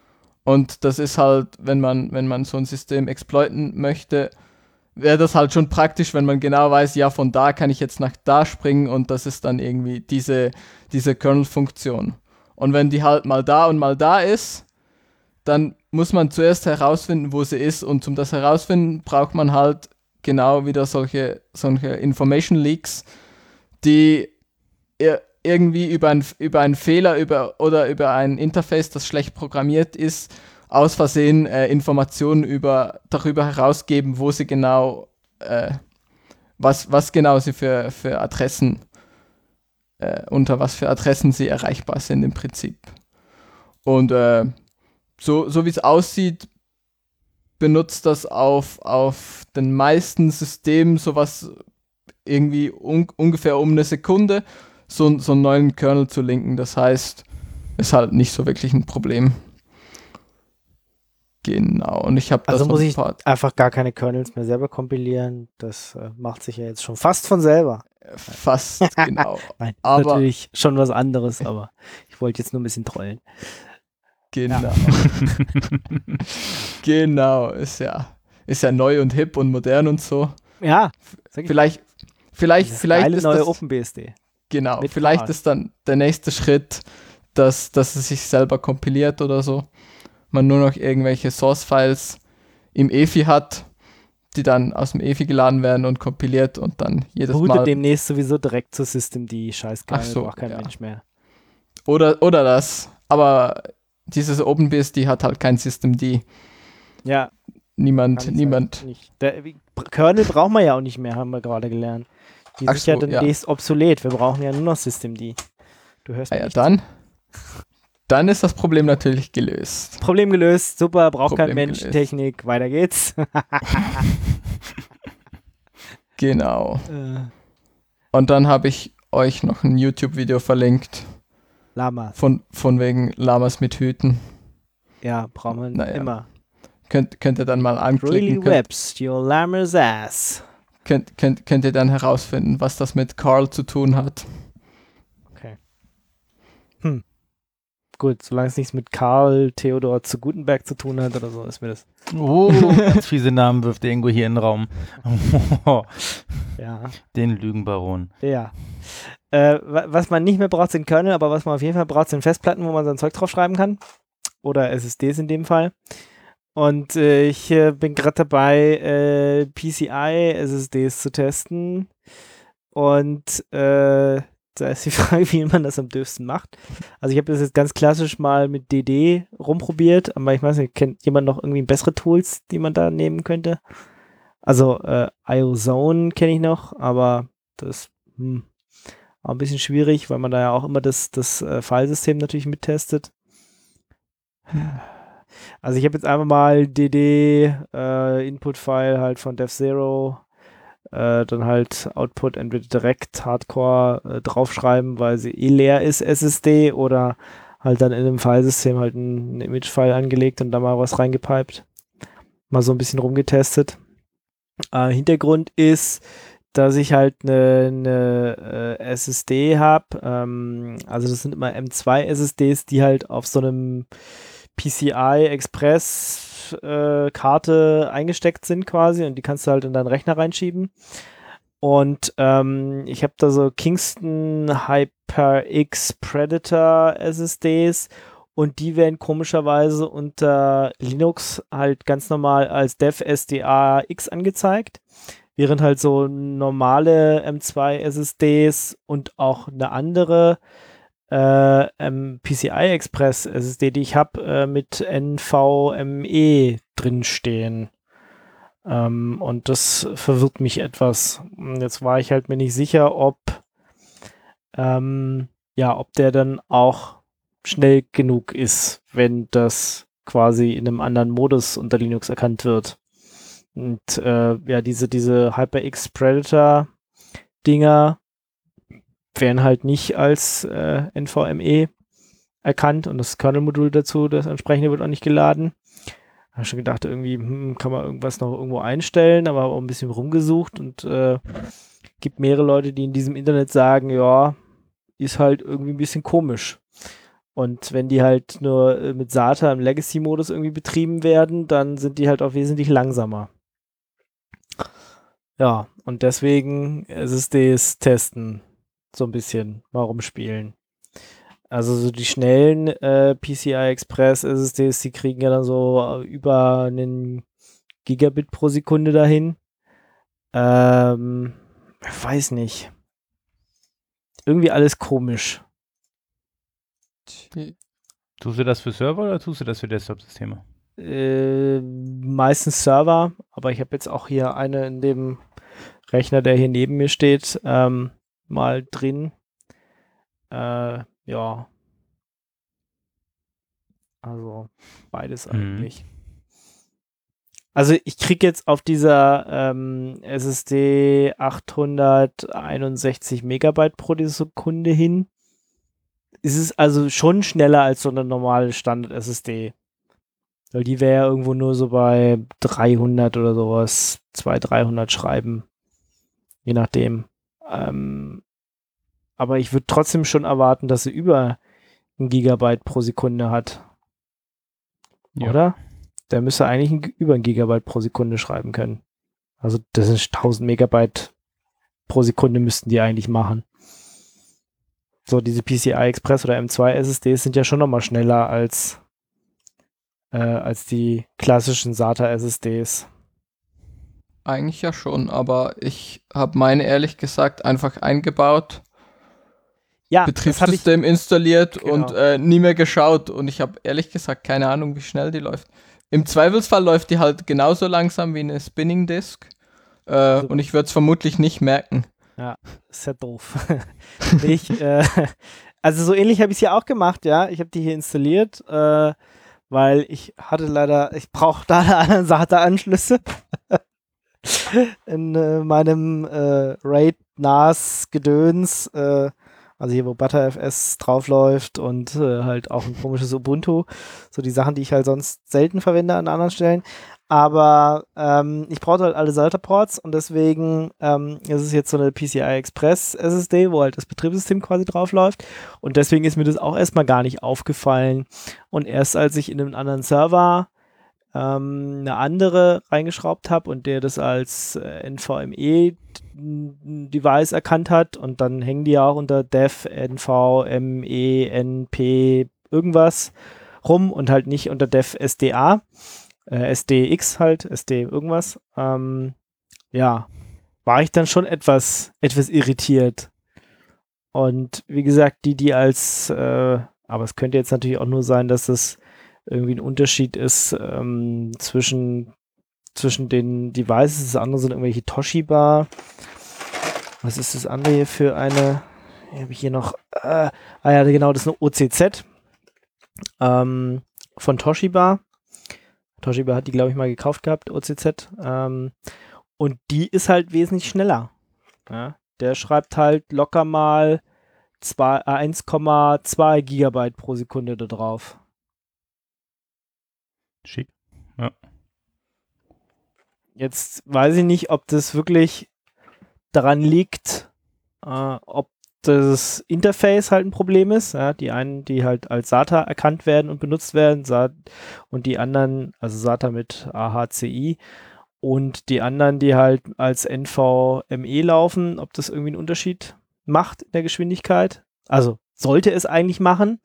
Und das ist halt, wenn man, wenn man so ein System exploiten möchte, wäre das halt schon praktisch, wenn man genau weiß, ja, von da kann ich jetzt nach da springen und das ist dann irgendwie diese, diese Kernel-Funktion. Und wenn die halt mal da und mal da ist, dann muss man zuerst herausfinden, wo sie ist. Und um das herausfinden, braucht man halt genau wieder solche, solche Information Leaks, die ir- irgendwie über, ein, über einen Fehler über, oder über ein Interface, das schlecht programmiert ist, aus Versehen äh, Informationen über, darüber herausgeben, wo sie genau, äh, was, was genau sie für, für Adressen Äh, unter was für Adressen sie erreichbar sind im Prinzip. Und äh, so, so wie es aussieht, benutzt das auf, auf den meisten Systemen sowas irgendwie un- ungefähr um eine Sekunde, so, so einen neuen Kernel zu linken. Das heißt, ist halt nicht so wirklich ein Problem. Genau, und ich habe Also das muss noch ein ich paar- einfach gar keine Kernels mehr selber kompilieren. Das äh, macht sich ja jetzt schon fast von selber. fast genau. Nein, ist Aber- natürlich schon was anderes, aber ich wollte jetzt nur ein bisschen trollen. Genau. Genau, ist ja, ist ja neu und hip und modern und so. Ja, sag ich, Vielleicht, vielleicht, dieses vielleicht geile ist neue das, OpenBSD. genau, mit vielleicht Karl. ist dann der nächste Schritt, dass, dass es sich selber kompiliert oder so. Man nur noch irgendwelche Source-Files im E F I hat, die dann aus dem E F I geladen werden und kompiliert und dann jedes Bootet Mal. demnächst sowieso direkt zu Systemd, Scheißgeil, Ach so, braucht kein ja. Mensch mehr. Oder, oder das. Aber dieses OpenBSD hat halt kein Systemd. Ja, Niemand, kann es niemand. halt nicht. Der, wie- Kernel brauchen wir ja auch nicht mehr, haben wir gerade gelernt. Die Ach sind ja so, ja. demnächst obsolet. Wir brauchen ja nur noch Systemd. Du hörst Ah mir ja, nicht dann, dann ist das Problem natürlich gelöst. Problem gelöst, super, braucht kein Problem Mensch, gelöst. Technik, weiter geht's. Genau. äh, Und dann habe ich euch noch ein YouTube-Video verlinkt, Lama, von, von wegen Lamas mit Hüten. ja, brauchen wir Naja, immer. Könnt, könnt ihr dann mal Really anklicken, könnt, webs your llama's ass. könnt, könnt, könnt ihr dann herausfinden, was das mit Carl zu tun hat. Gut, solange es nichts mit Karl Theodor zu Gutenberg zu tun hat oder so, ist mir das. Oh, ganz fiese Namen wirft irgendwo hier in den Raum. Ja. Den Lügenbaron. Ja. Äh, was man nicht mehr braucht, sind Kernel, aber was man auf jeden Fall braucht, sind Festplatten, wo man sein Zeug draufschreiben kann. Oder S S Ds in dem Fall. Und äh, ich äh, bin gerade dabei, äh, P C I-S S Ds zu testen. Und äh, da ist die Frage, wie man das am dürfsten macht. Also ich habe das jetzt ganz klassisch mal mit D D rumprobiert, aber ich weiß nicht, kennt jemand noch irgendwie bessere Tools, die man da nehmen könnte? Also äh, IOZone kenne ich noch, aber das hm, auch ein bisschen schwierig, weil man da ja auch immer das, das äh, Filesystem natürlich mittestet. Also ich habe jetzt einfach mal D D, äh, Input-File halt von DevZero, äh, dann halt Output entweder direkt Hardcore äh, draufschreiben, weil sie eh leer ist, S S D, oder halt dann in dem Filesystem halt ein, ein Image-File angelegt und da mal was reingepiped. Mal so ein bisschen rumgetestet. Äh, Hintergrund ist, dass ich halt eine, eine äh, S S D habe. Ähm, also das sind immer M zwei S S Ds, die halt auf so einem P C I Express äh, Karte eingesteckt sind quasi, und die kannst du halt in deinen Rechner reinschieben. Und ähm, ich habe da so Kingston HyperX Predator S S Ds, und die werden komischerweise unter Linux halt ganz normal als Dev S D A X angezeigt, während halt so normale M zwei S S Ds und auch eine andere äh, ähm, P C I Express S S D, die ich habe, äh, mit N V M E drinstehen. Ähm, und das verwirrt mich etwas. Und jetzt war ich halt mir nicht sicher, ob ähm, ja, ob der dann auch schnell genug ist, wenn das quasi in einem anderen Modus unter Linux erkannt wird. Und äh, ja, diese, diese HyperX Predator Dinger werden halt nicht als äh, N V M E erkannt, und das Kernel-Modul dazu, das entsprechende, wird auch nicht geladen. Da habe ich schon gedacht, irgendwie hm, kann man irgendwas noch irgendwo einstellen, aber habe auch ein bisschen rumgesucht, und äh, gibt mehrere Leute, die in diesem Internet sagen, ja, ist halt irgendwie ein bisschen komisch. Und wenn die halt nur äh, mit SATA im Legacy-Modus irgendwie betrieben werden, dann sind die halt auch wesentlich langsamer. Ja, und deswegen S S Ds testen, so ein bisschen mal rumspielen. Also so die schnellen äh, P C I Express S S Ds, die kriegen ja dann so über einen Gigabit pro Sekunde dahin. Ähm, ich weiß nicht. Irgendwie alles komisch. Tust du das für Server oder tust du das für Desktop-Systeme? Äh, meistens Server, aber ich habe jetzt auch hier eine in dem Rechner, der hier neben mir steht, ähm, mal drin. Äh, ja. Also beides Mhm. eigentlich. Also ich kriege jetzt auf dieser ähm, S S D achthunderteinundsechzig Megabyte pro Sekunde hin. Es ist also schon schneller als so eine normale Standard-S S D. Weil die wäre ja irgendwo nur so bei dreihundert oder sowas, zweihundert, dreihundert schreiben. Je nachdem. Ähm, aber ich würde trotzdem schon erwarten, dass sie über ein Gigabyte pro Sekunde hat. Ja. Oder? Der müsste eigentlich ein, über ein Gigabyte pro Sekunde schreiben können. Also das sind tausend Megabyte pro Sekunde müssten die eigentlich machen. So, diese P C I Express oder M zwei S S Ds sind ja schon nochmal schneller als, äh, als die klassischen SATA S S Ds. Eigentlich ja schon, aber ich habe meine ehrlich gesagt einfach eingebaut, Ja, das habe ich. Betriebssystem installiert Genau. und äh, nie mehr geschaut, und ich habe ehrlich gesagt keine Ahnung, wie schnell die läuft. Im Zweifelsfall läuft die halt genauso langsam wie eine Spinning Disk, äh, Also- und ich würde es vermutlich nicht merken. Ja, ist ja doof. ich, äh, also so ähnlich habe ich es ja auch gemacht, ja. Ich habe die hier installiert, äh, weil ich hatte leider, ich brauche da eine SATA-Anschlüsse in äh, meinem äh, RAID N A S-Gedöns, äh, also hier, wo ButterFS draufläuft, und äh, halt auch ein komisches Ubuntu. So die Sachen, die ich halt sonst selten verwende an anderen Stellen. Aber ähm, ich brauchte halt alle SATA-Ports und deswegen ähm, ist es jetzt so eine P C I Express S S D, wo halt das Betriebssystem quasi drauf läuft. Und deswegen ist mir das auch erstmal gar nicht aufgefallen. Und erst als ich in einem anderen Server ähm, eine andere reingeschraubt habe und der das als äh, N V M E-Device erkannt hat und dann hängen die ja auch unter Dev, N V M E, N P, irgendwas rum und halt nicht unter Dev S D A. Äh, S D X halt, S D irgendwas, ähm, ja, war ich dann schon etwas, etwas irritiert. Und wie gesagt, die, die als, äh, aber es könnte jetzt natürlich auch nur sein, dass es irgendwie ein Unterschied ist ähm, zwischen, zwischen den Devices. Das andere sind irgendwelche Toshiba. Was ist das andere hier für eine? Hier habe ich hier noch, äh, ah ja, genau, das ist eine O C Z ähm, von Toshiba. Toshiba hat die, glaube ich, mal gekauft gehabt, O C Z. Ähm, und die ist halt wesentlich schneller. Ja? Der schreibt halt locker mal eins Komma zwei Gigabyte pro Sekunde da drauf. Schick. Ja. Jetzt weiß ich nicht, ob das wirklich daran liegt, äh, ob das Interface halt ein Problem ist. Ja, die einen, die halt als SATA erkannt werden und benutzt werden, und die anderen, also SATA mit A H C I, und die anderen, die halt als N V M E laufen, ob das irgendwie einen Unterschied macht in der Geschwindigkeit. Also sollte es eigentlich machen.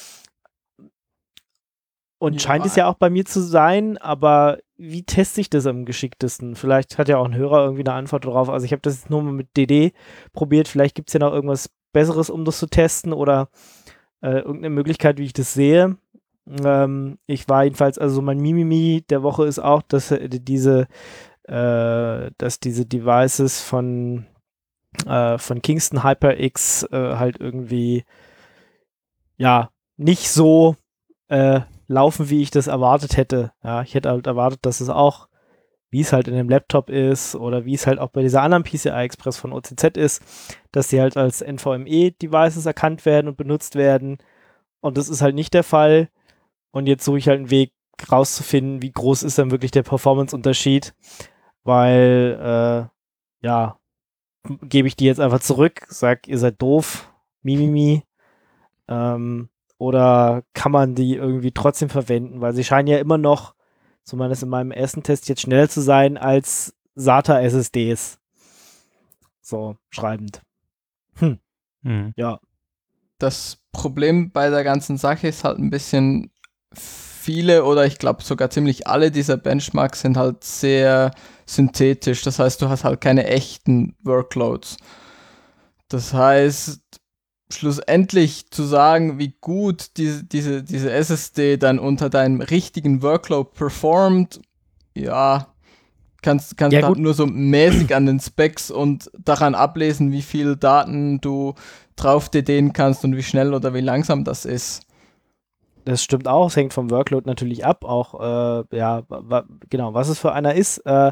Und Ja. scheint es ja auch bei mir zu sein, aber wie teste ich das am geschicktesten? Vielleicht hat ja auch ein Hörer irgendwie eine Antwort darauf. Also ich habe das jetzt nur mal mit D D probiert. Vielleicht gibt es ja noch irgendwas Besseres, um das zu testen oder äh, irgendeine Möglichkeit, wie ich das sehe. Ähm, ich war jedenfalls, also mein Mimimi der Woche ist auch, dass äh, diese, äh, dass diese Devices von, äh, von Kingston HyperX äh, halt irgendwie ja nicht so äh, laufen, wie ich das erwartet hätte. Ja, ich hätte halt erwartet, dass es auch, wie es halt in dem Laptop ist oder wie es halt auch bei dieser anderen P C I Express von O C Z ist, dass die halt als N V M E-Devices erkannt werden und benutzt werden. Und das ist halt nicht der Fall. Und jetzt suche ich halt einen Weg rauszufinden, wie groß ist dann wirklich der Performance-Unterschied, weil, äh, ja, gebe ich die jetzt einfach zurück, sag, ihr seid doof, mimimi, ähm, oder kann man die irgendwie trotzdem verwenden? Weil sie scheinen ja immer noch, zumindest in meinem ersten Test, jetzt schneller zu sein als SATA S S Ds. So, schreibend. Hm. Mhm. Ja. Das Problem bei der ganzen Sache ist halt ein bisschen, viele oder ich glaube sogar ziemlich alle dieser Benchmarks sind halt sehr synthetisch. Das heißt, du hast halt keine echten Workloads. Das heißt, schlussendlich zu sagen, wie gut diese, diese, diese S S D dann unter deinem richtigen Workload performt, ja, kannst, kannst Ja, halt gut. nur so mäßig an den Specs und daran ablesen, wie viel Daten du drauf D D'en kannst und wie schnell oder wie langsam das ist. Das stimmt auch, es hängt vom Workload natürlich ab, auch, äh, ja, wa- genau, was es für einer ist. Äh,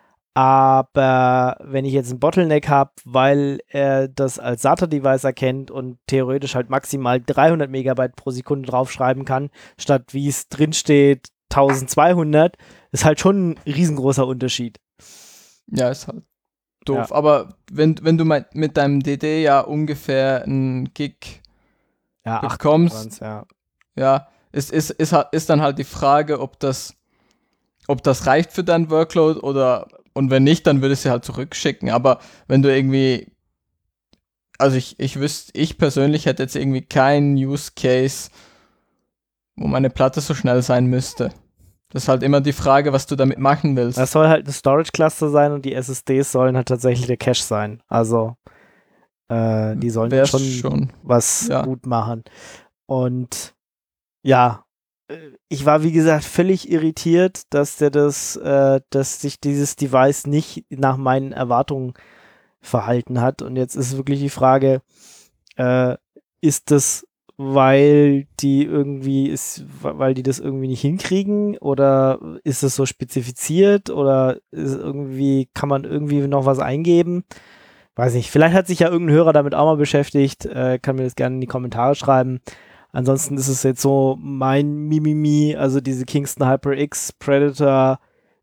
aber wenn ich jetzt einen Bottleneck habe, weil er das als SATA-Device erkennt und theoretisch halt maximal dreihundert Megabyte pro Sekunde draufschreiben kann, statt wie es drinsteht zwölfhundert, ist halt schon ein riesengroßer Unterschied. Ja, ist halt doof. Ja. Aber wenn, wenn du mit, mit deinem D D ja ungefähr einen Gig Ja, acht bekommst, waren's, ja. ja, ist, ist, ist, halt- ist dann halt die Frage, ob das, ob das reicht für deinen Workload oder, und wenn nicht, dann würdest du halt zurückschicken. Aber wenn du irgendwie, also ich, ich wüsste, ich persönlich hätte jetzt irgendwie keinen Use Case, wo meine Platte so schnell sein müsste. Das ist halt immer die Frage, was du damit machen willst. Das soll halt ein Storage-Cluster sein und die S S Ds sollen halt tatsächlich der Cache sein. Also, äh, die sollen Wär's schon, schon. was Ja. gut machen. Und ja, äh, ich war wie gesagt völlig irritiert, dass der das, äh, dass sich dieses Device nicht nach meinen Erwartungen verhalten hat. Und jetzt ist wirklich die Frage, äh, ist das, weil die irgendwie ist, weil die das irgendwie nicht hinkriegen, oder ist es so spezifiziert, oder ist irgendwie, kann man irgendwie noch was eingeben? Weiß nicht, vielleicht hat sich ja irgendein Hörer damit auch mal beschäftigt, äh, kann mir das gerne in die Kommentare schreiben. Ansonsten ist es jetzt so mein Mimimi, also diese Kingston HyperX Predator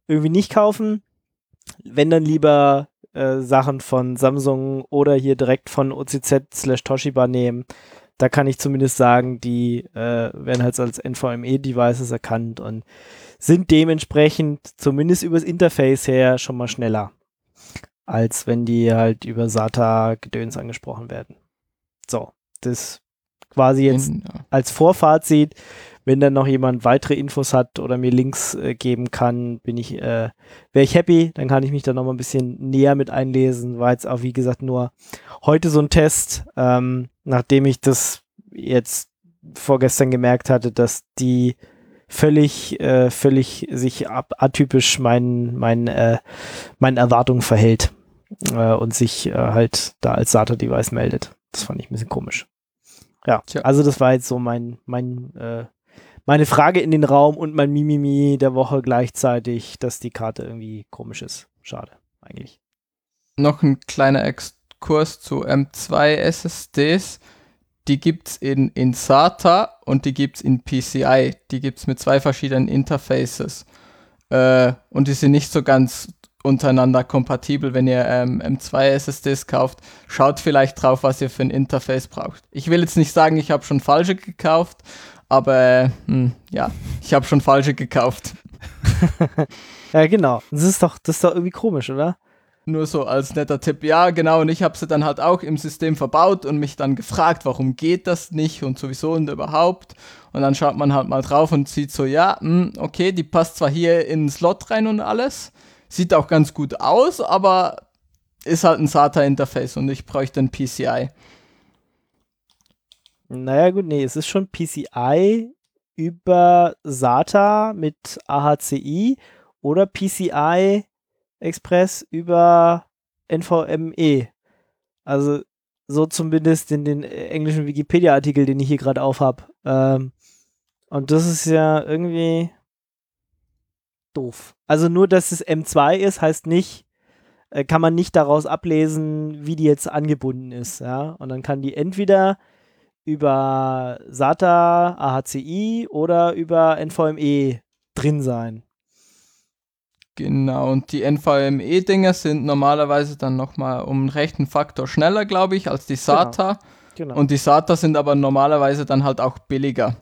irgendwie nicht kaufen. Wenn dann lieber äh, Sachen von Samsung oder hier direkt von O C Z slash Toshiba nehmen. Da kann ich zumindest sagen, die äh, werden halt als N V M E-Devices erkannt und sind dementsprechend zumindest übers Interface her schon mal schneller, als wenn die halt über SATA-Gedöns angesprochen werden. So, das quasi jetzt In, ja. als Vorfazit. Wenn dann noch jemand weitere Infos hat oder mir Links äh, geben kann, bin ich, äh, wäre ich happy. Dann kann ich mich da noch mal ein bisschen näher mit einlesen. War jetzt auch, wie gesagt, nur heute so ein Test, ähm, nachdem ich das jetzt vorgestern gemerkt hatte, dass die völlig, äh, völlig sich ab, atypisch meinen, meinen, äh, meinen Erwartungen verhält äh, und sich äh, halt da als SATA-Device meldet. Das fand ich ein bisschen komisch. Ja, Tja. also das war jetzt so mein, mein, äh, meine Frage in den Raum und mein Mimimi der Woche gleichzeitig, dass die Karte irgendwie komisch ist. Schade, eigentlich. Noch ein kleiner Exkurs zu M zwei S S Ds. Die gibt's in, in SATA und die gibt's in P C I. Die gibt's mit zwei verschiedenen Interfaces. Äh, und die sind nicht so ganz untereinander kompatibel, wenn ihr ähm, M zwei S S Ds kauft. Schaut vielleicht drauf, was ihr für ein Interface braucht. Ich will jetzt nicht sagen, ich habe schon falsche gekauft, aber äh, hm, ja, ich habe schon falsche gekauft. Ja, genau. Das ist doch, das ist doch irgendwie komisch, oder? Nur so als netter Tipp. Ja, genau, und ich habe sie dann halt auch im System verbaut und mich dann gefragt, warum geht das nicht und sowieso und überhaupt. Und dann schaut man halt mal drauf und sieht so, ja, mh, okay, die passt zwar hier in den Slot rein und alles, sieht auch ganz gut aus, aber ist halt ein SATA-Interface und ich bräuchte ein P C I. Naja, gut, nee, es ist schon P C I über SATA mit A H C I oder P C I Express über N V M E. Also so zumindest in den englischen Wikipedia-Artikel, den ich hier gerade auf habe. Ähm, und das ist ja irgendwie doof. Also nur, dass es M zwei ist, heißt nicht, äh, kann man nicht daraus ablesen, wie die jetzt angebunden ist. Ja? Und dann kann die entweder über SATA, A H C I oder über N V M E drin sein. Genau, und die N V M E-Dinger sind normalerweise dann nochmal um einen rechten Faktor schneller, glaube ich, als die SATA. Genau. Und die SATA sind aber normalerweise dann halt auch billiger.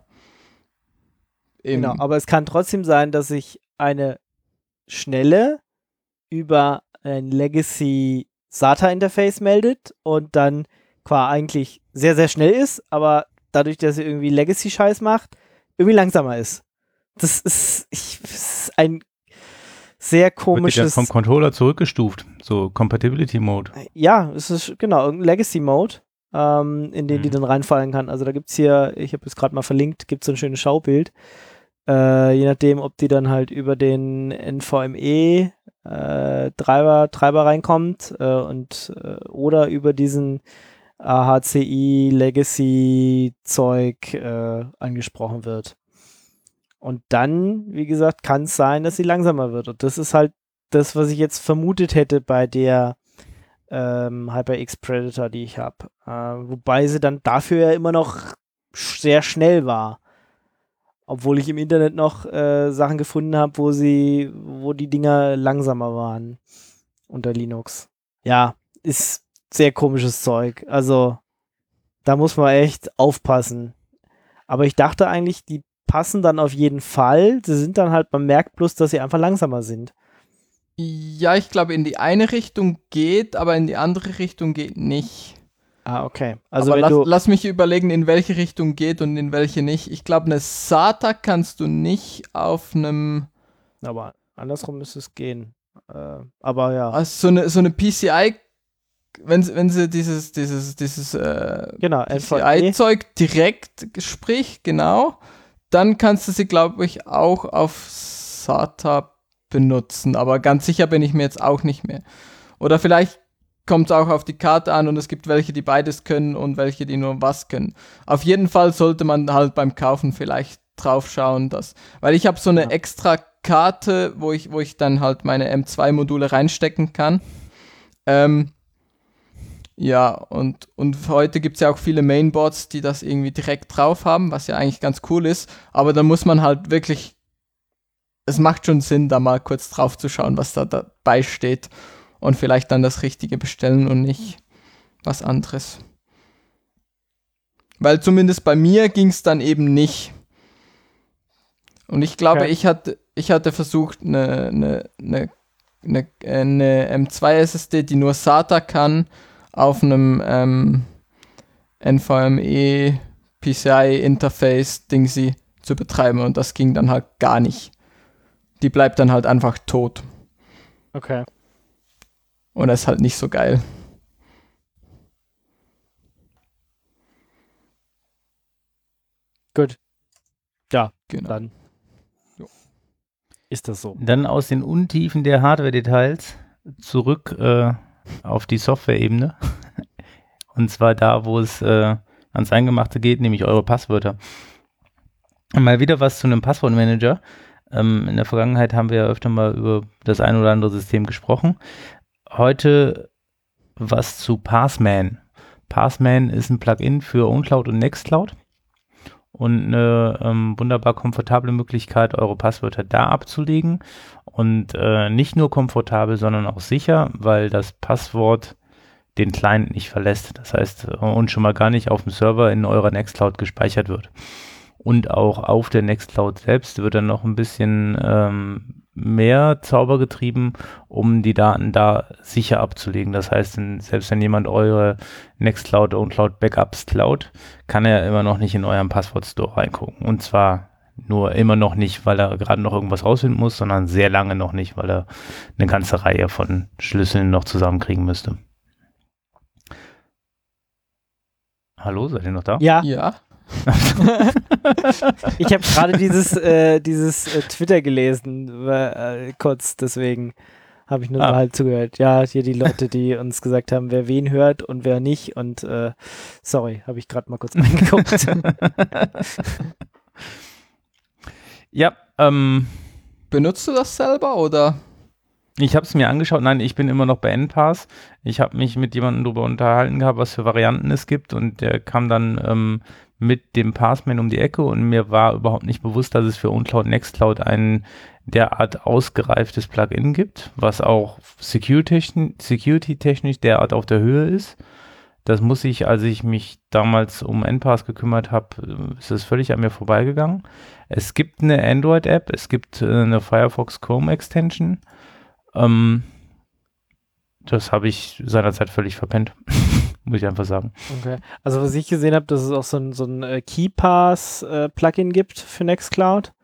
Im- Genau, aber es kann trotzdem sein, dass sich eine schnelle über ein Legacy SATA-Interface meldet und dann quasi eigentlich sehr, sehr schnell ist, aber dadurch, dass sie irgendwie Legacy-Scheiß macht, irgendwie langsamer ist. Das ist, ich, das ist ein sehr Wird ja komisches... vom Controller zurückgestuft, so Compatibility Mode. Ja, es ist genau irgendein Legacy-Mode, ähm, in den die Mhm. dann reinfallen kann. Also da gibt es hier, ich habe es gerade mal verlinkt, gibt es so ein schönes Schaubild. Äh, je nachdem, ob die dann halt über den N V M E äh, Treiber, Treiber reinkommt äh, und äh, oder über diesen A H C I Legacy Zeug äh, angesprochen wird. Und dann, wie gesagt, kann es sein, dass sie langsamer wird. Und das ist halt das, was ich jetzt vermutet hätte bei der ähm, HyperX Predator, die ich habe. Äh, wobei sie dann dafür ja immer noch sch- sehr schnell war. Obwohl ich im Internet noch äh, Sachen gefunden habe, wo sie, wo die Dinger langsamer waren unter Linux. Ja, ist sehr komisches Zeug. Also da muss man echt aufpassen. Aber ich dachte eigentlich, die passen dann auf jeden Fall. Sie sind dann halt, man merkt bloß, dass sie einfach langsamer sind. Ja, ich glaube, in die eine Richtung geht, aber in die andere Richtung geht nicht. Ah, okay. Also aber wenn lass, du, lass mich überlegen, in welche Richtung geht und in welche nicht. Ich glaube, eine SATA kannst du nicht auf einem... aber andersrum müsste es gehen. Äh, aber ja. Also so eine, so eine P C I, wenn, sie- wenn sie dieses, dieses, dieses äh, Genau, N V M E. P C I-Zeug direkt spricht, genau, dann kannst du sie, glaube ich, auch auf SATA benutzen. Aber ganz sicher bin ich mir jetzt auch nicht mehr. Oder vielleicht kommt es auch auf die Karte an und es gibt welche, die beides können und welche, die nur was können. Auf jeden Fall sollte man halt beim Kaufen vielleicht drauf schauen, dass, weil ich habe so eine Ja. extra Karte, wo ich, wo ich dann halt meine M zwei Module reinstecken kann. Ähm, ja, und, und heute gibt es ja auch viele Mainboards, die das irgendwie direkt drauf haben, was ja eigentlich ganz cool ist. Aber da muss man halt wirklich es macht schon Sinn, da mal kurz drauf zu schauen, was da dabei steht und vielleicht dann das Richtige bestellen und nicht was anderes. Weil zumindest bei mir ging es dann eben nicht. Und ich glaube, Okay. ich hatte, ich hatte versucht, eine, eine, eine, eine, eine M zwei S S D, die nur SATA kann, auf einem ähm, NVMe P C I-Interface Dingsy zu betreiben und das ging dann halt gar nicht. Die bleibt dann halt einfach tot Okay. und das ist halt nicht so geil. Gut. Ja, Genau. dann Jo. ist das so. Dann aus den Untiefen der Hardware-Details zurück äh, auf die Software-Ebene. Und zwar da, wo es äh, ans Eingemachte geht, nämlich eure Passwörter. Mal wieder was zu einem Passwortmanager. Ähm, in der Vergangenheit haben wir ja öfter mal über das ein oder andere System gesprochen. Heute was zu Passman. Passman ist ein Plugin für OwnCloud und Nextcloud und eine ähm, wunderbar komfortable Möglichkeit, eure Passwörter da abzulegen und äh, nicht nur komfortabel, sondern auch sicher, weil das Passwort den Client nicht verlässt. Das heißt, äh, und schon mal gar nicht auf dem Server in eurer Nextcloud gespeichert wird. Und auch auf der Nextcloud selbst wird dann noch ein bisschen ähm, mehr Zauber getrieben, um die Daten da sicher abzulegen. Das heißt, wenn, selbst wenn jemand eure Nextcloud und Cloud Backups klaut, kann er immer noch nicht in eurem Passwortstore reingucken. Und zwar nur immer noch nicht, weil er gerade noch irgendwas rausfinden muss, sondern sehr lange noch nicht, weil er eine ganze Reihe von Schlüsseln noch zusammenkriegen müsste. Hallo, seid ihr noch da? Ja, Ja. ich habe gerade dieses, äh, dieses äh, Twitter gelesen, äh, kurz, deswegen habe ich nur Ah. mal halt zugehört. Ja, hier die Leute, die uns gesagt haben, wer wen hört und wer nicht und äh, sorry, habe ich gerade mal kurz reingeguckt. Ja, ähm, Benutzt du das selber oder? ich habe es mir angeschaut. Nein, ich bin immer noch bei N P A S. Ich habe mich mit jemandem darüber unterhalten gehabt, was für Varianten es gibt und der kam dann ähm, mit dem Passman um die Ecke und mir war überhaupt nicht bewusst, dass es für OwnCloud Nextcloud ein derart ausgereiftes Plugin gibt, was auch security-technisch, security-technisch derart auf der Höhe ist. Das muss ich, als ich mich damals um N P A S gekümmert habe, ist es völlig an mir vorbeigegangen. Es gibt eine Android-App, es gibt äh, eine Firefox Chrome Extension. Ähm, das habe ich seinerzeit völlig verpennt, muss ich einfach sagen. Okay. Also was ich gesehen habe, dass es auch so ein, so ein äh, KeyPass-Plugin gibt für Nextcloud.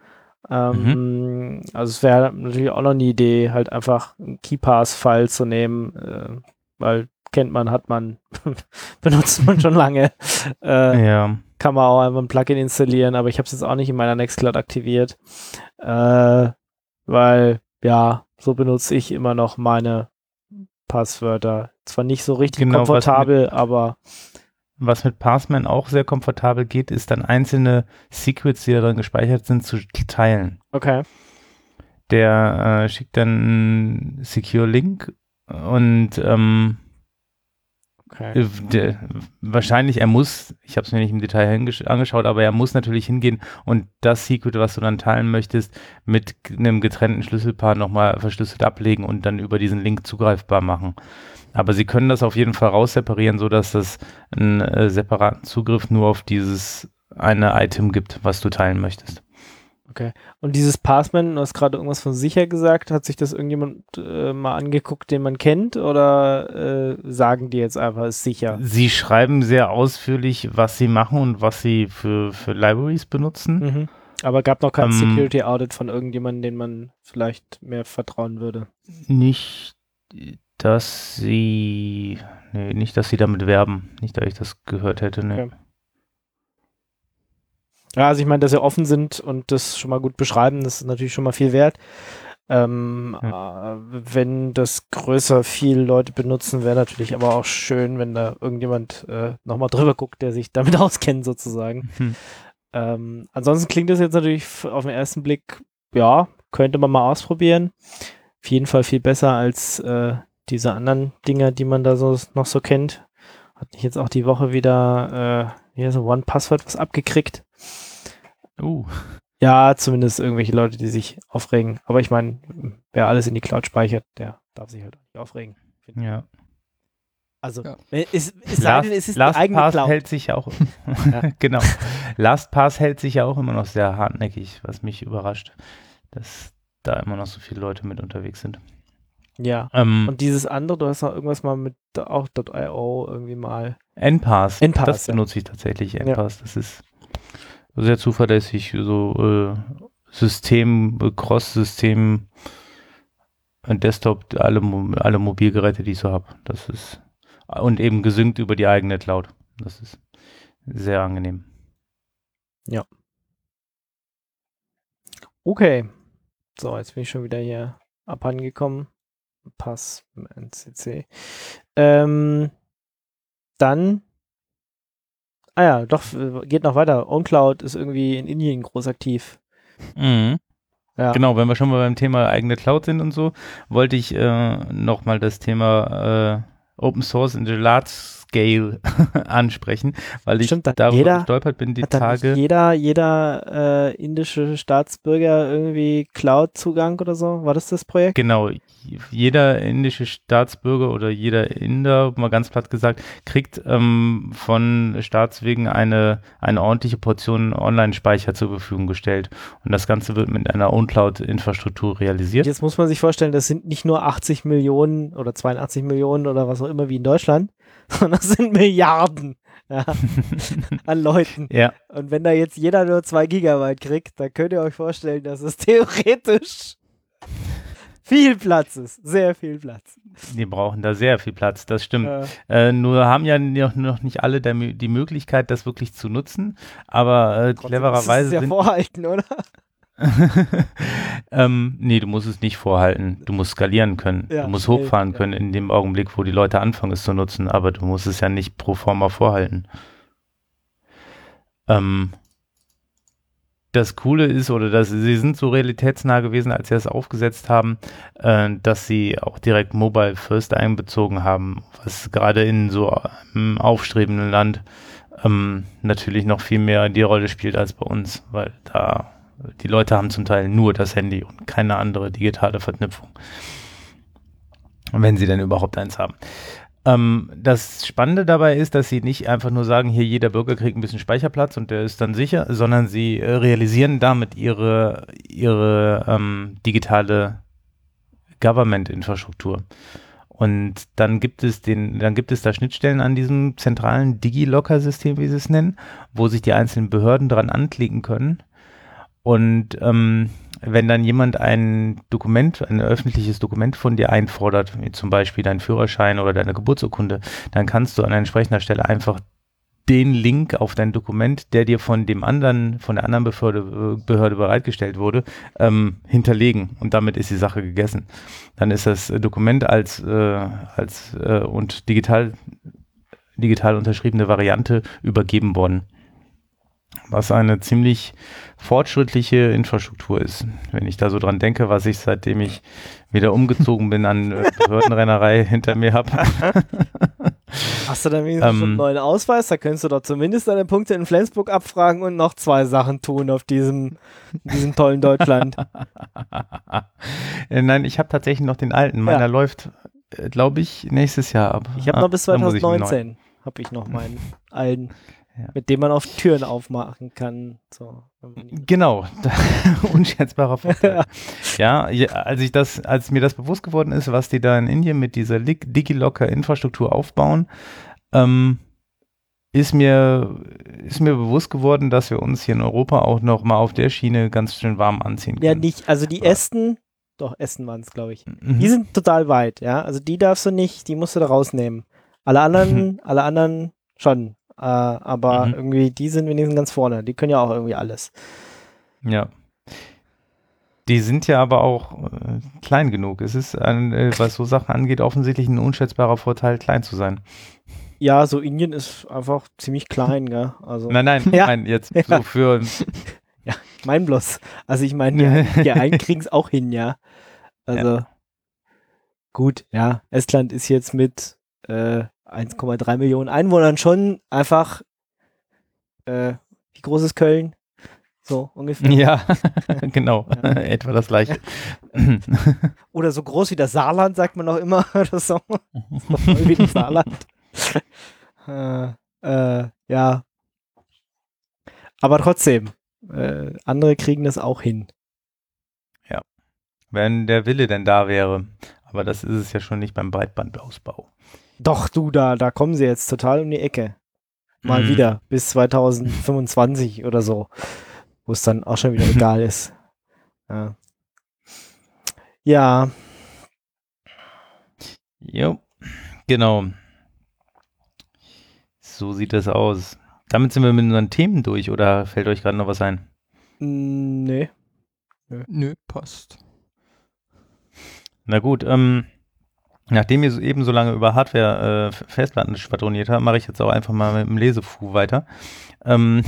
Ähm, Also es wäre natürlich auch noch eine Idee, halt einfach ein KeyPass-File zu nehmen, äh, weil kennt man, hat man, benutzt man schon lange. Äh, Ja. Kann man auch einfach ein Plugin installieren, aber ich habe es jetzt auch nicht in meiner Nextcloud aktiviert, äh, weil, ja, so benutze ich immer noch meine Passwörter. Zwar nicht so richtig Genau, was komfortabel, aber Was mit Passman auch sehr komfortabel geht, ist dann einzelne Secrets, die darin gespeichert sind, zu teilen. okay. Der äh, schickt dann einen Secure-Link und ähm, okay. der, wahrscheinlich, er muss, ich habe es mir nicht im Detail hingesch- angeschaut, aber er muss natürlich hingehen und das Secret, was du dann teilen möchtest, mit einem getrennten Schlüsselpaar nochmal verschlüsselt ablegen und dann über diesen Link zugreifbar machen. Aber sie können das auf jeden Fall rausseparieren, sodass das einen äh, separaten Zugriff nur auf dieses eine Item gibt, was du teilen möchtest. Okay. Und dieses Passman, du hast gerade irgendwas von sicher gesagt, hat sich das irgendjemand äh, mal angeguckt, den man kennt, oder äh, sagen die jetzt einfach, ist sicher? Sie schreiben sehr ausführlich, was sie machen und was sie für, für Libraries benutzen. Mhm. Aber gab noch kein Ähm, Security Audit von irgendjemandem, den man vielleicht mehr vertrauen würde. Nicht, dass sie, nee, nicht, dass sie damit werben. Nicht, dass ich das gehört hätte, ne. Okay. Ja, also ich meine, dass sie offen sind und das schon mal gut beschreiben, das ist natürlich schon mal viel wert. Ähm, äh, wenn das größer viel Leute benutzen, wäre natürlich aber auch schön, wenn da irgendjemand äh, nochmal drüber guckt, der sich damit auskennt sozusagen. Hm. Ähm, ansonsten klingt das jetzt natürlich f- auf den ersten Blick, ja, könnte man mal ausprobieren. Auf jeden Fall viel besser als äh, diese anderen Dinger, die man da so noch so kennt. Hat nicht jetzt auch die Woche wieder äh, hier so One Password was abgekriegt. Uh, Ja, zumindest irgendwelche Leute, die sich aufregen. Aber ich meine, wer alles in die Cloud speichert, der darf sich halt auch nicht aufregen. Ja. Also, Ja. es, es sei denn, es ist die eigene LastPass Cloud. hält sich ja auch, Ja. genau. LastPass hält sich ja auch immer noch sehr hartnäckig, was mich überrascht, dass da immer noch so viele Leute mit unterwegs sind. Ja. Ähm, Und dieses andere, du hast noch irgendwas mal mit auch .io irgendwie mal. Npass, Npass, das ja. benutze ich tatsächlich, Npass, das ist sehr zuverlässig, so äh, System, äh, Cross-System, ein Desktop, alle, Mo- alle Mobilgeräte, die ich so habe, das ist, und eben gesynkt über die eigene Cloud, das ist sehr angenehm. Okay. So, jetzt bin ich schon wieder hier abhandengekommen. Pass, N C C. Ähm, dann, ah ja, doch, äh, geht noch weiter. OwnCloud ist irgendwie in Indien groß aktiv. Mhm. Ja. Genau, wenn wir schon mal beim Thema eigene Cloud sind und so, wollte ich äh, nochmal das Thema äh, Open Source in the Large Scale ansprechen, weil ich Stimmt, da darüber jeder- gestolpert bin die Hat dann nicht Tage. jeder, jeder äh, indische Staatsbürger irgendwie Cloud-Zugang oder so? War das das Projekt? Genau, jeder indische Staatsbürger oder jeder Inder, mal ganz platt gesagt, kriegt ähm, von Staatswegen eine, eine ordentliche Portion Online-Speicher zur Verfügung gestellt. Und das Ganze wird mit einer OwnCloud-Infrastruktur realisiert. Jetzt muss man sich vorstellen, das sind nicht nur achtzig Millionen oder zweiundachtzig Millionen oder was auch immer wie in Deutschland, sondern das sind Milliarden ja, an Leuten. Ja, Und wenn da jetzt jeder nur zwei Gigabyte kriegt, dann könnt ihr euch vorstellen, dass es theoretisch viel Platz ist. Sehr viel Platz. die brauchen da sehr viel Platz, das stimmt. Äh, Äh, nur haben ja noch, noch nicht alle der, Mö- die Möglichkeit, das wirklich zu nutzen, aber äh, trotzdem clevererweise ist es ja sind vorhalten, oder? ähm, nee, du musst es nicht vorhalten. Du musst skalieren können. Ja, du musst schnell, hochfahren ja. können in dem Augenblick, wo die Leute anfangen, es zu nutzen, aber du musst es ja nicht pro forma vorhalten. Ähm, das Coole ist, oder dass sie sind so realitätsnah gewesen, als sie das aufgesetzt haben, äh, dass sie auch direkt Mobile First einbezogen haben, was gerade in so einem aufstrebenden Land ähm, natürlich noch viel mehr die Rolle spielt als bei uns, weil da die Leute haben zum Teil nur das Handy und keine andere digitale Verknüpfung. Wenn sie denn überhaupt eins haben. Ähm, das Spannende dabei ist, dass sie nicht einfach nur sagen, hier jeder Bürger kriegt ein bisschen Speicherplatz und der ist dann sicher, sondern sie äh, realisieren damit ihre, ihre ähm, digitale Government-Infrastruktur. Und dann gibt es den, dann gibt es da Schnittstellen an diesem zentralen Digi-Locker-System, wie sie es nennen, wo sich die einzelnen Behörden dran anklicken können. Und ähm, wenn dann jemand ein Dokument, ein öffentliches Dokument von dir einfordert, wie zum Beispiel deinen Führerschein oder deine Geburtsurkunde, dann kannst du an entsprechender Stelle einfach den Link auf dein Dokument, der dir von dem anderen, von der anderen Behörde, Behörde bereitgestellt wurde, ähm, hinterlegen. Und damit ist die Sache gegessen. Dann ist das Dokument als, äh, als äh, und digital, digital unterschriebene Variante übergeben worden. Was eine ziemlich fortschrittliche Infrastruktur ist. Wenn ich da so dran denke, was ich seitdem ich wieder umgezogen bin an äh, Behördenrennerei hinter mir habe. Hast du dann wenigstens Ähm, schon einen neuen Ausweis? Da könntest du doch zumindest deine Punkte in Flensburg abfragen und noch zwei Sachen tun auf diesem, in diesem tollen Deutschland. äh, nein, ich habe tatsächlich noch den alten. Meiner Ja. läuft, äh, glaube ich, nächstes Jahr ab. Ich habe Ah, noch bis dann muss ich einen neuen- zweitausendneunzehn habe ich noch meinen alten, Ja. mit dem man auf Türen aufmachen kann. So. Genau, unschätzbarer Vorteil. ja, ja, als ich das, als mir das bewusst geworden ist, was die da in Indien mit dieser Lig- Digilocker-Infrastruktur aufbauen, ähm, ist mir, ist mir bewusst geworden, dass wir uns hier in Europa auch noch mal auf der Schiene ganz schön warm anziehen können. Ja, nicht, also die Ja. Esten, doch, Esten waren es, glaube ich. Mhm. Die sind total weit, ja. Also die darfst du nicht, die musst du da rausnehmen. Alle anderen, alle anderen schon. Äh, aber Mhm. irgendwie, die sind wenigstens ganz vorne. Die können ja auch irgendwie alles. Ja. Die sind ja aber auch äh, klein genug. Es ist, ein, äh, was so Sachen angeht, offensichtlich ein unschätzbarer Vorteil, klein zu sein. Ja, so Indien ist einfach ziemlich klein, gell? Also, Nein, nein, Ja. nein, jetzt Ja. so für, mein bloß. Also ich meine, die, die einen kriegen es auch hin, ja. Also, gut, ja. Estland ist jetzt mit äh, eins Komma drei Millionen Einwohnern schon einfach, äh, wie groß ist Köln? So ungefähr. Ja, genau. Ja. Etwa das Gleiche. Oder so groß wie das Saarland, sagt man auch immer. Oder so. So voll wie das Saarland. äh, äh, ja. Aber trotzdem, äh, andere kriegen das auch hin. Ja. Wenn der Wille denn da wäre. Aber das ist es ja schon nicht beim Breitbandausbau. Doch, du, da, da kommen sie jetzt total um die Ecke. Mal mhm. wieder. Bis zwanzig fünfundzwanzig oder so. Wo es dann auch schon wieder egal ist. Ja. Ja. Jo, genau. So sieht das aus. Damit sind wir mit unseren Themen durch, oder fällt euch gerade noch was ein? Nee. Nö, Nö passt. Na gut, ähm, nachdem ihr eben so lange über Hardware-Festplatten äh, schwadroniert habt, mache ich jetzt auch einfach mal mit dem Lesefu weiter. Ähm,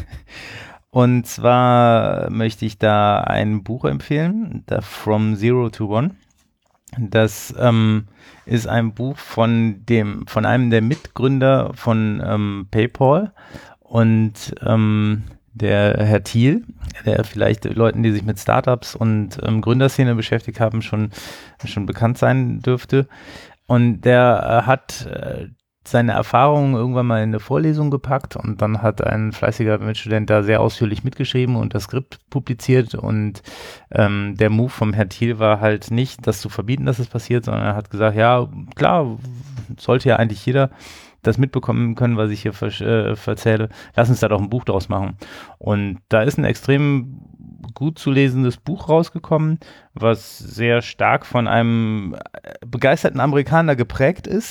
und zwar möchte ich da ein Buch empfehlen, da From Zero to One. Das ähm, ist ein Buch von dem, von einem der Mitgründer von ähm, PayPal und ähm, der Herr Thiel, der vielleicht Leuten, die sich mit Startups und ähm, Gründerszene beschäftigt haben, schon, schon bekannt sein dürfte. Und der äh, hat äh, seine Erfahrungen irgendwann mal in eine Vorlesung gepackt und dann hat ein fleißiger Mitstudent da sehr ausführlich mitgeschrieben und das Skript publiziert und ähm, der Move vom Herrn Thiel war halt nicht, das zu verbieten, dass es passiert, sondern er hat gesagt, ja, klar, sollte ja eigentlich jeder das mitbekommen können, was ich hier ver- äh, erzähle. Lass uns da doch ein Buch draus machen. Und da ist ein extrem gut zu lesendes Buch rausgekommen, was sehr stark von einem begeisterten Amerikaner geprägt ist.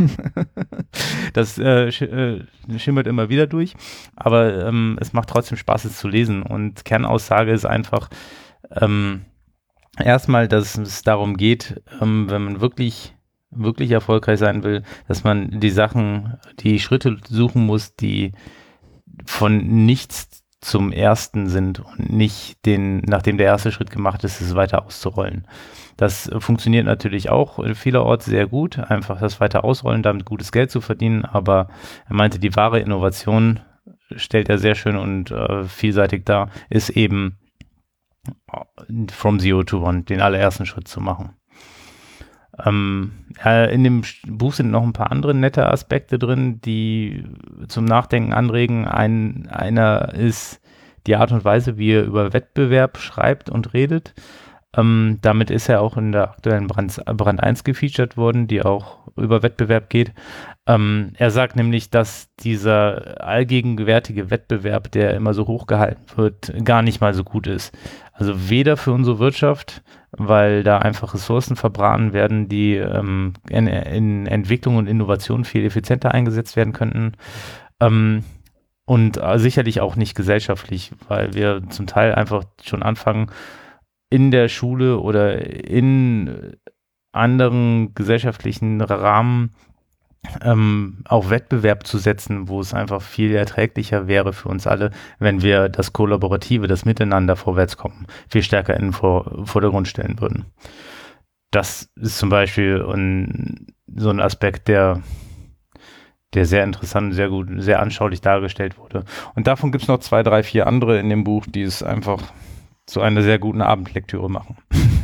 Das äh, sch- äh, schimmert immer wieder durch, aber ähm, es macht trotzdem Spaß, es zu lesen. Und Kernaussage ist einfach ähm, erstmal, dass es darum geht, ähm, wenn man wirklich wirklich erfolgreich sein will, dass man die Sachen, die Schritte suchen muss, die von nichts zum ersten sind und nicht den, nachdem der erste Schritt gemacht ist, es weiter auszurollen. Das funktioniert natürlich auch vielerorts sehr gut, einfach das weiter ausrollen, damit gutes Geld zu verdienen, aber er meinte, die wahre Innovation stellt er sehr schön und äh, vielseitig dar, ist eben from zero to one, den allerersten Schritt zu machen. Ähm, äh, in dem Buch sind noch ein paar andere nette Aspekte drin, die zum Nachdenken anregen. Ein, einer ist die Art und Weise, wie er über Wettbewerb schreibt und redet. Ähm, damit ist er auch in der aktuellen Brand, Brand eins gefeatured worden, die auch über Wettbewerb geht. Ähm, er sagt nämlich, dass dieser allgegenwärtige Wettbewerb, der immer so hochgehalten wird, gar nicht mal so gut ist. Also weder für unsere Wirtschaft, weil da einfach Ressourcen verbraten werden, die ähm, in, in Entwicklung und Innovation viel effizienter eingesetzt werden könnten. Ähm, und äh, sicherlich auch nicht gesellschaftlich, weil wir zum Teil einfach schon anfangen, in der Schule oder in anderen gesellschaftlichen Rahmen ähm, auf Wettbewerb zu setzen, wo es einfach viel erträglicher wäre für uns alle, wenn wir das Kollaborative, das Miteinander vorwärtskommen, viel stärker in den Vor- Vordergrund stellen würden. Das ist zum Beispiel ein, so ein Aspekt, der, der sehr interessant, sehr gut, sehr anschaulich dargestellt wurde. Und davon gibt es noch zwei, drei, vier andere in dem Buch, die es einfach zu einer sehr guten Abendlektüre machen.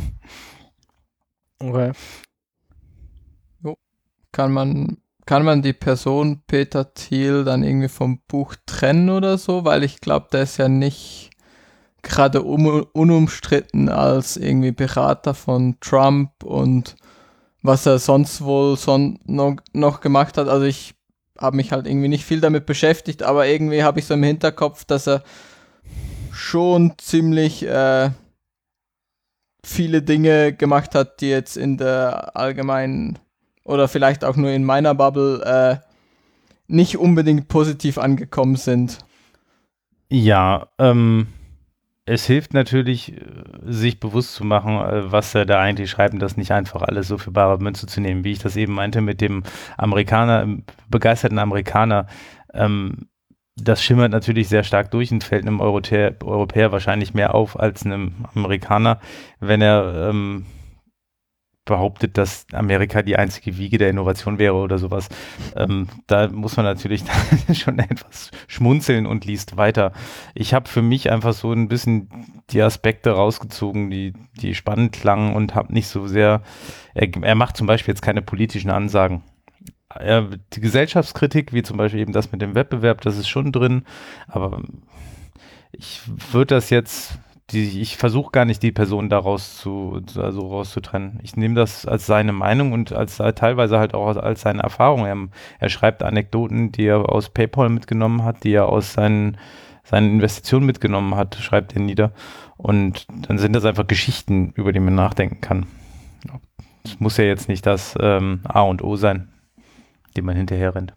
Okay. Jo. Kann man Kann man die Person Peter Thiel dann irgendwie vom Buch trennen oder so? Weil ich glaube, der ist ja nicht gerade um, unumstritten als irgendwie Berater von Trump und was er sonst wohl son- noch, noch gemacht hat. Also ich habe mich halt irgendwie nicht viel damit beschäftigt, aber irgendwie habe ich so im Hinterkopf, dass er schon ziemlich äh, viele Dinge gemacht hat, die jetzt in der allgemeinen oder vielleicht auch nur in meiner Bubble äh, nicht unbedingt positiv angekommen sind. Ja, ähm, es hilft natürlich, sich bewusst zu machen, was er da eigentlich schreibt und das nicht einfach alles so für bare Münze zu nehmen, wie ich das eben meinte mit dem Amerikaner, begeisterten Amerikaner. Ähm, das schimmert natürlich sehr stark durch und fällt einem Europäer, Europäer wahrscheinlich mehr auf als einem Amerikaner, wenn er ähm, behauptet, dass Amerika die einzige Wiege der Innovation wäre oder sowas. Ähm, da muss man natürlich schon etwas schmunzeln und liest weiter. Ich habe für mich einfach so ein bisschen die Aspekte rausgezogen, die, die spannend klangen und habe nicht so sehr, er, er macht zum Beispiel jetzt keine politischen Ansagen. Er, die Gesellschaftskritik, wie zum Beispiel eben das mit dem Wettbewerb, das ist schon drin, aber ich würde das jetzt Die, ich versuche gar nicht, die Person daraus zu, also rauszutrennen. Ich nehme das als seine Meinung und als teilweise halt auch als, als seine Erfahrung. Er, er schreibt Anekdoten, die er aus PayPal mitgenommen hat, die er aus seinen, seinen Investitionen mitgenommen hat, schreibt er nieder. Und dann sind das einfach Geschichten, über die man nachdenken kann. Es muss ja jetzt nicht das ähm, A und O sein, dem man hinterher rennt.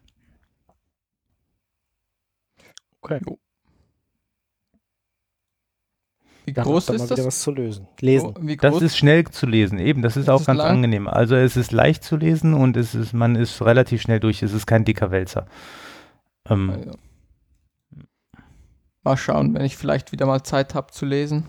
Okay. Wie Dann groß habt ihr ist mal das? wieder was zu lösen. Lesen. Wie Das groß? ist schnell zu lesen, eben, das ist Ist auch es ganz lang? angenehm. Also es ist leicht zu lesen und es ist, man ist relativ schnell durch, es ist kein dicker Wälzer. Ähm, Ah, ja. Mal schauen, wenn ich vielleicht wieder mal Zeit habe zu lesen.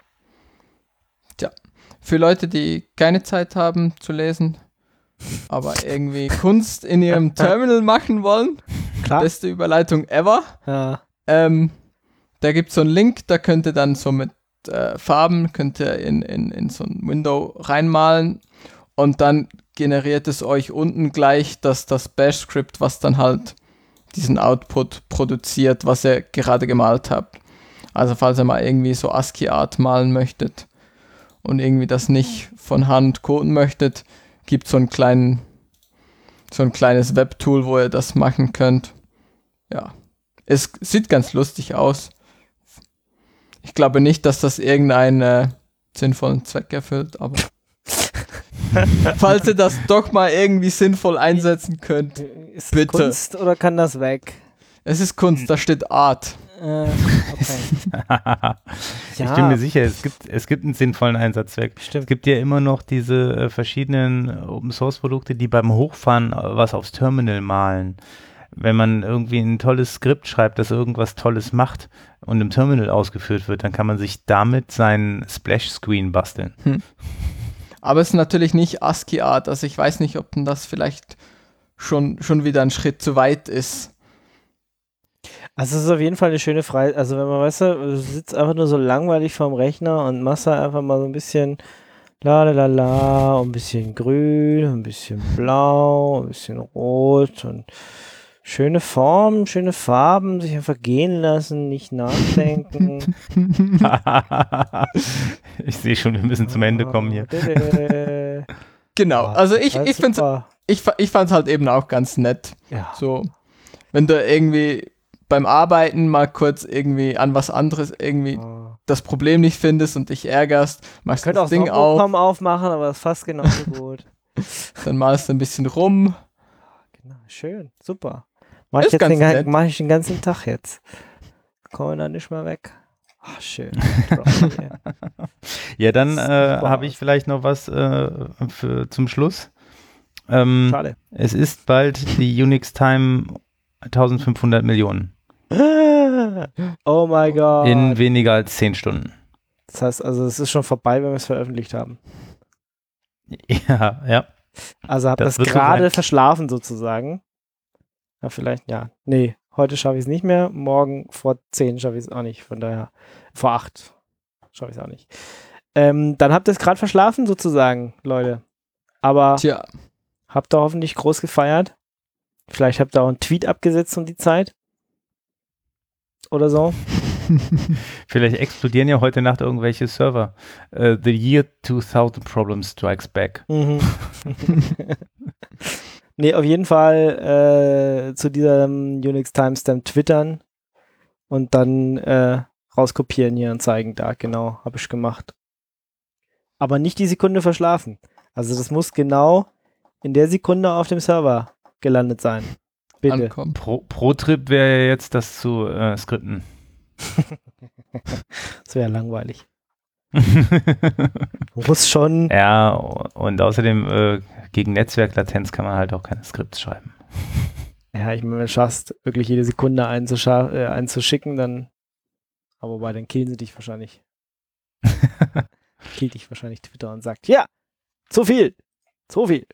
Tja, für Leute, die keine Zeit haben zu lesen, aber irgendwie Kunst in ihrem Terminal machen wollen, Klar. beste Überleitung ever. Ja. Ähm, da gibt es so einen Link, da könnt ihr dann so mit äh, Farben, könnt ihr in, in, in so ein Window reinmalen und dann generiert es euch unten gleich das, das Bash-Skript, was dann halt diesen Output produziert, was ihr gerade gemalt habt. Also falls ihr mal irgendwie so ASCII-Art malen möchtet und irgendwie das nicht von Hand coden möchtet, gibt es so einen kleinen, so ein kleines Webtool, wo ihr das machen könnt. Ja, es sieht ganz lustig aus. Ich glaube nicht, dass das irgendeinen äh, sinnvollen Zweck erfüllt, aber falls ihr das doch mal irgendwie sinnvoll einsetzen könnt, Ist das bitte. Kunst oder kann das weg? Es ist Kunst, da steht Art. Äh, okay. Ich Ja. bin mir sicher, es gibt, es gibt einen sinnvollen Einsatzzweck. Stimmt. Es gibt ja immer noch diese äh, verschiedenen Open-Source-Produkte, die beim Hochfahren äh, was aufs Terminal malen. Wenn man irgendwie ein tolles Skript schreibt, das irgendwas Tolles macht und im Terminal ausgeführt wird, dann kann man sich damit seinen Splash-Screen basteln. Aber es ist natürlich nicht ASCII-Art, also ich weiß nicht, ob denn das vielleicht schon, schon wieder ein Schritt zu weit ist. Also es ist auf jeden Fall eine schöne Freiheit. Also wenn man, weißt du, du sitzt einfach nur so langweilig vorm Rechner und machst da einfach mal so ein bisschen la la la la, ein bisschen grün, ein bisschen blau, ein bisschen rot und schöne Formen, schöne Farben, sich einfach gehen lassen, nicht nachdenken. Ich sehe schon, wir müssen zum Ende kommen hier. hier. Genau, also ich, ich, find's, Super. ich, fa- ich fand es halt eben auch ganz nett. Ja. So, wenn du irgendwie beim Arbeiten mal kurz irgendwie an was anderes irgendwie Oh. das Problem nicht findest und dich ärgerst, machst Könnte auch das Ding das auf, Notebook aufmachen, aber das ist fast genauso gut. dann malst du ein bisschen rum. Genau, schön, super. Mach ich, Ist jetzt ganz den, gan- nett. mach ich den ganzen Tag jetzt. Kommen wir da nicht mehr weg. Ach, schön. Ja, dann äh, Super habe ich aus. vielleicht noch was äh, für, zum Schluss. Ähm, Schade. es ist bald die Unix Time eintausendfünfhundert Millionen Oh mein Gott. in weniger als zehn Stunden. Das heißt also, es ist schon vorbei, wenn wir es veröffentlicht haben. Ja, ja. Also habt Das das wird so gerade sein. verschlafen sozusagen. Ja, vielleicht, ja. Nee, heute schaffe ich es nicht mehr. Morgen vor zehn schaffe ich es auch nicht. Von daher, vor acht schaffe ich es auch nicht. Ähm, dann habt ihr es gerade verschlafen sozusagen, Leute. Aber Tja, habt ihr hoffentlich groß gefeiert. Vielleicht habt ihr auch einen Tweet abgesetzt um die Zeit. Oder so. Vielleicht explodieren ja heute Nacht irgendwelche Server. Uh, the year two thousand problem strikes back. Mhm. Nee, auf jeden Fall äh, zu diesem Unix Timestamp twittern und dann äh, rauskopieren hier und zeigen. Da, genau, habe ich gemacht. Aber nicht die Sekunde verschlafen. Also das muss genau in der Sekunde auf dem Server gelandet sein. Bitte. ankommen. Pro, Pro-Trip wäre ja jetzt, das zu äh, skripten. Das wäre langweilig. Muss schon. Ja, und außerdem äh, gegen Netzwerklatenz kann man halt auch keine Skripts schreiben. Ja, ich meine, wenn du schaffst, wirklich jede Sekunde einzuscha- äh, einzuschicken, dann. Aber wobei, dann killen sie dich wahrscheinlich. Killt dich wahrscheinlich Twitter und sagt, ja, Zu viel. Zu viel.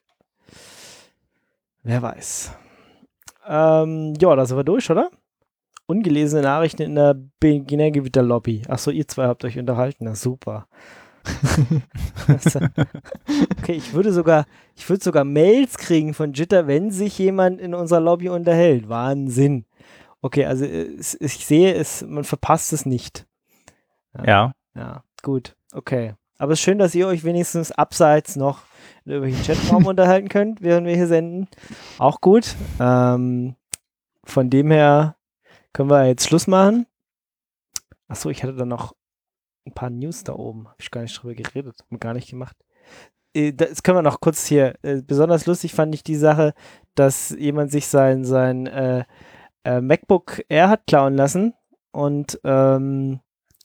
Wer weiß. Ähm, ja, da sind wir durch, oder? Ungelesene Nachrichten in der Beginner-Gewitter-Lobby. Achso, ihr zwei habt euch unterhalten. Na super. Okay, ich würde sogar, ich würde sogar Mails kriegen von Jitter, wenn sich jemand in unserer Lobby unterhält. Wahnsinn. Okay, also es, ich sehe es, man verpasst es nicht. Ja. Ja. Ja, gut. Okay. Aber es ist schön, dass ihr euch wenigstens abseits noch in irgendwelchen Chatraum unterhalten könnt, während wir hier senden. Auch gut. Ähm, von dem her können wir jetzt Schluss machen. Achso, ich hatte da noch ein paar News da oben. Habe ich gar nicht drüber geredet. Haben wir gar nicht gemacht. Äh, das können wir noch kurz hier. Äh, besonders lustig fand ich die Sache, dass jemand sich sein, sein äh, äh, MacBook Air hat klauen lassen und ähm,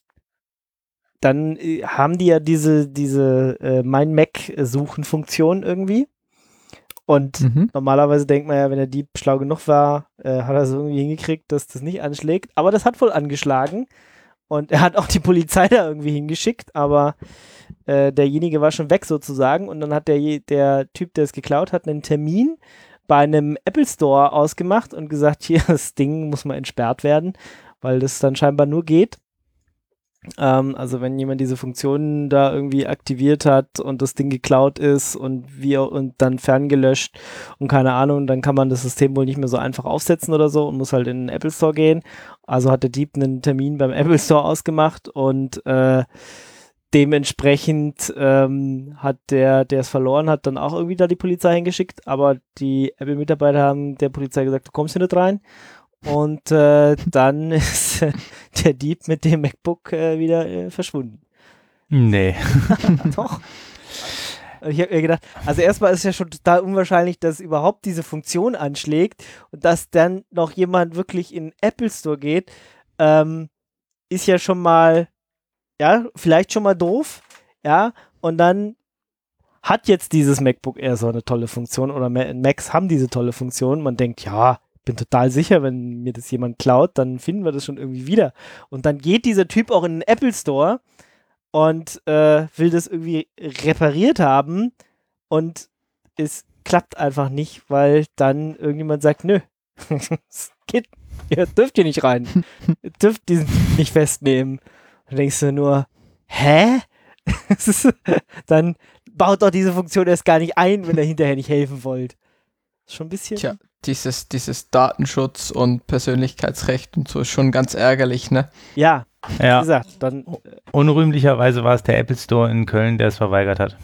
dann äh, haben die ja diese, diese äh, Mein Mac-Suchen-Funktion irgendwie. Und Mhm. normalerweise denkt man ja, wenn der Dieb schlau genug war, äh, hat er es irgendwie hingekriegt, dass das nicht anschlägt. Aber das hat wohl angeschlagen. Und er hat auch die Polizei da irgendwie hingeschickt, aber äh, derjenige war schon weg sozusagen. Und dann hat der, der Typ, der es geklaut hat, einen Termin bei einem Apple Store ausgemacht und gesagt, hier, das Ding muss mal entsperrt werden, weil das dann scheinbar nur geht. Ähm, also wenn jemand diese Funktionen da irgendwie aktiviert hat und das Ding geklaut ist und wir und dann ferngelöscht und keine Ahnung, dann kann man das System wohl nicht mehr so einfach aufsetzen oder so und muss halt in den Apple Store gehen. Also hat der Dieb einen Termin beim Apple Store ausgemacht und äh, dementsprechend ähm, hat der, der es verloren hat, dann auch irgendwie da die Polizei hingeschickt, aber die Apple-Mitarbeiter haben der Polizei gesagt, du kommst hier nicht rein. Und äh, dann ist äh, der Dieb mit dem MacBook äh, wieder äh, verschwunden. Nee. Doch. Und ich habe mir gedacht, also erstmal ist es ja schon total unwahrscheinlich, dass überhaupt diese Funktion anschlägt und dass dann noch jemand wirklich in den Apple Store geht, ähm, ist ja schon mal, ja, vielleicht schon mal doof, ja, und dann hat jetzt dieses MacBook Air so eine tolle Funktion oder Macs haben diese tolle Funktion. Man denkt, ja, bin total sicher, wenn mir das jemand klaut, dann finden wir das schon irgendwie wieder. Und dann geht dieser Typ auch in den Apple Store und äh, will das irgendwie repariert haben und es klappt einfach nicht, weil dann irgendjemand sagt, nö, es geht, ihr dürft hier nicht rein. Ihr dürft diesen nicht festnehmen. Dann denkst du nur, hä? Dann baut doch diese Funktion erst gar nicht ein, wenn ihr hinterher nicht helfen wollt. Schon ein bisschen... Tja, dieses, dieses Datenschutz und Persönlichkeitsrecht und so ist schon ganz ärgerlich, ne? Ja, wie Ja. gesagt, dann Unrühmlicherweise war es der Apple Store in Köln, der es verweigert hat.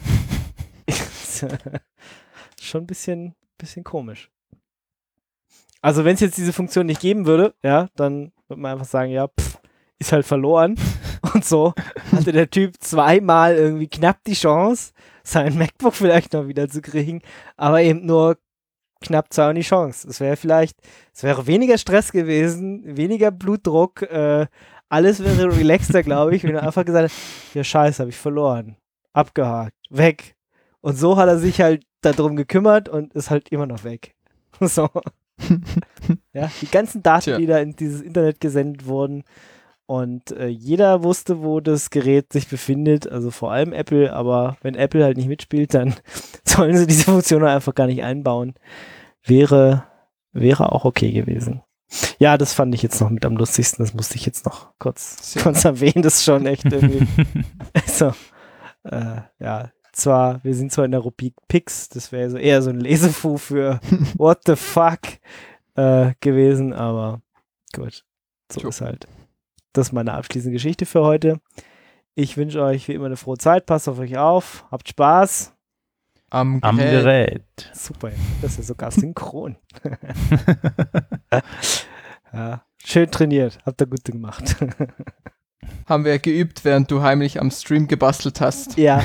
schon ein bisschen, bisschen komisch. Also wenn es jetzt diese Funktion nicht geben würde, ja, dann würde man einfach sagen, ja, pff, ist halt verloren. Und so hatte der Typ zweimal irgendwie knapp die Chance, sein MacBook vielleicht noch wieder zu kriegen, aber eben nur knapp zweimal die Chance. Es wäre vielleicht, es wäre weniger Stress gewesen, weniger Blutdruck, äh, alles wäre relaxter, glaube ich, wenn er einfach gesagt hat, ja scheiße, habe ich verloren. Abgehakt, weg. Und so hat er sich halt darum gekümmert und ist halt immer noch weg. So. Ja, die ganzen Daten, Tja. die da in dieses Internet gesendet wurden und äh, jeder wusste, wo das Gerät sich befindet, also vor allem Apple, aber wenn Apple halt nicht mitspielt, dann sollen sie diese Funktion einfach gar nicht einbauen. Wäre, wäre auch okay gewesen. Ja, das fand ich jetzt noch mit am lustigsten, das musste ich jetzt noch kurz, Sehr. kurz erwähnen, das ist schon echt irgendwie, also, äh, ja, zwar, wir sind zwar in der Rubrik Picks, das wäre so eher so ein Lesefu für What the fuck äh, gewesen, aber gut, so Jo. ist halt. Das ist meine abschließende Geschichte für heute. Ich wünsche euch wie immer eine frohe Zeit, passt auf euch auf, habt Spaß. Am Am Gerät. Gerät. Super, das ist sogar synchron. Ja, schön trainiert, habt ihr gut gemacht. Haben wir geübt, während du heimlich am Stream gebastelt hast. Ja.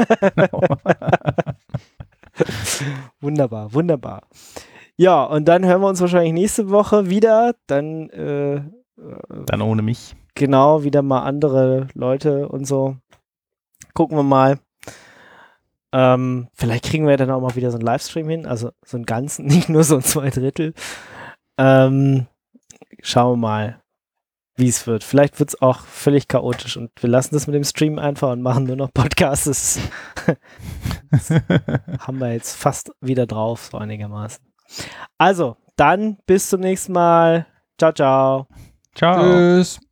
Wunderbar, wunderbar. Ja, und dann hören wir uns wahrscheinlich nächste Woche wieder. Dann, äh, Dann ohne mich. genau, wieder mal andere Leute und so. Gucken wir mal. Ähm, vielleicht kriegen wir dann auch mal wieder so einen Livestream hin, also so einen ganzen, nicht nur so ein zwei Drittel. Ähm, schauen wir mal, wie es wird. Vielleicht wird es auch völlig chaotisch und wir lassen das mit dem Stream einfach und machen nur noch Podcasts. Das haben wir jetzt fast wieder drauf, so einigermaßen. Also, dann bis zum nächsten Mal. Ciao, ciao. Ciao. Tschüss.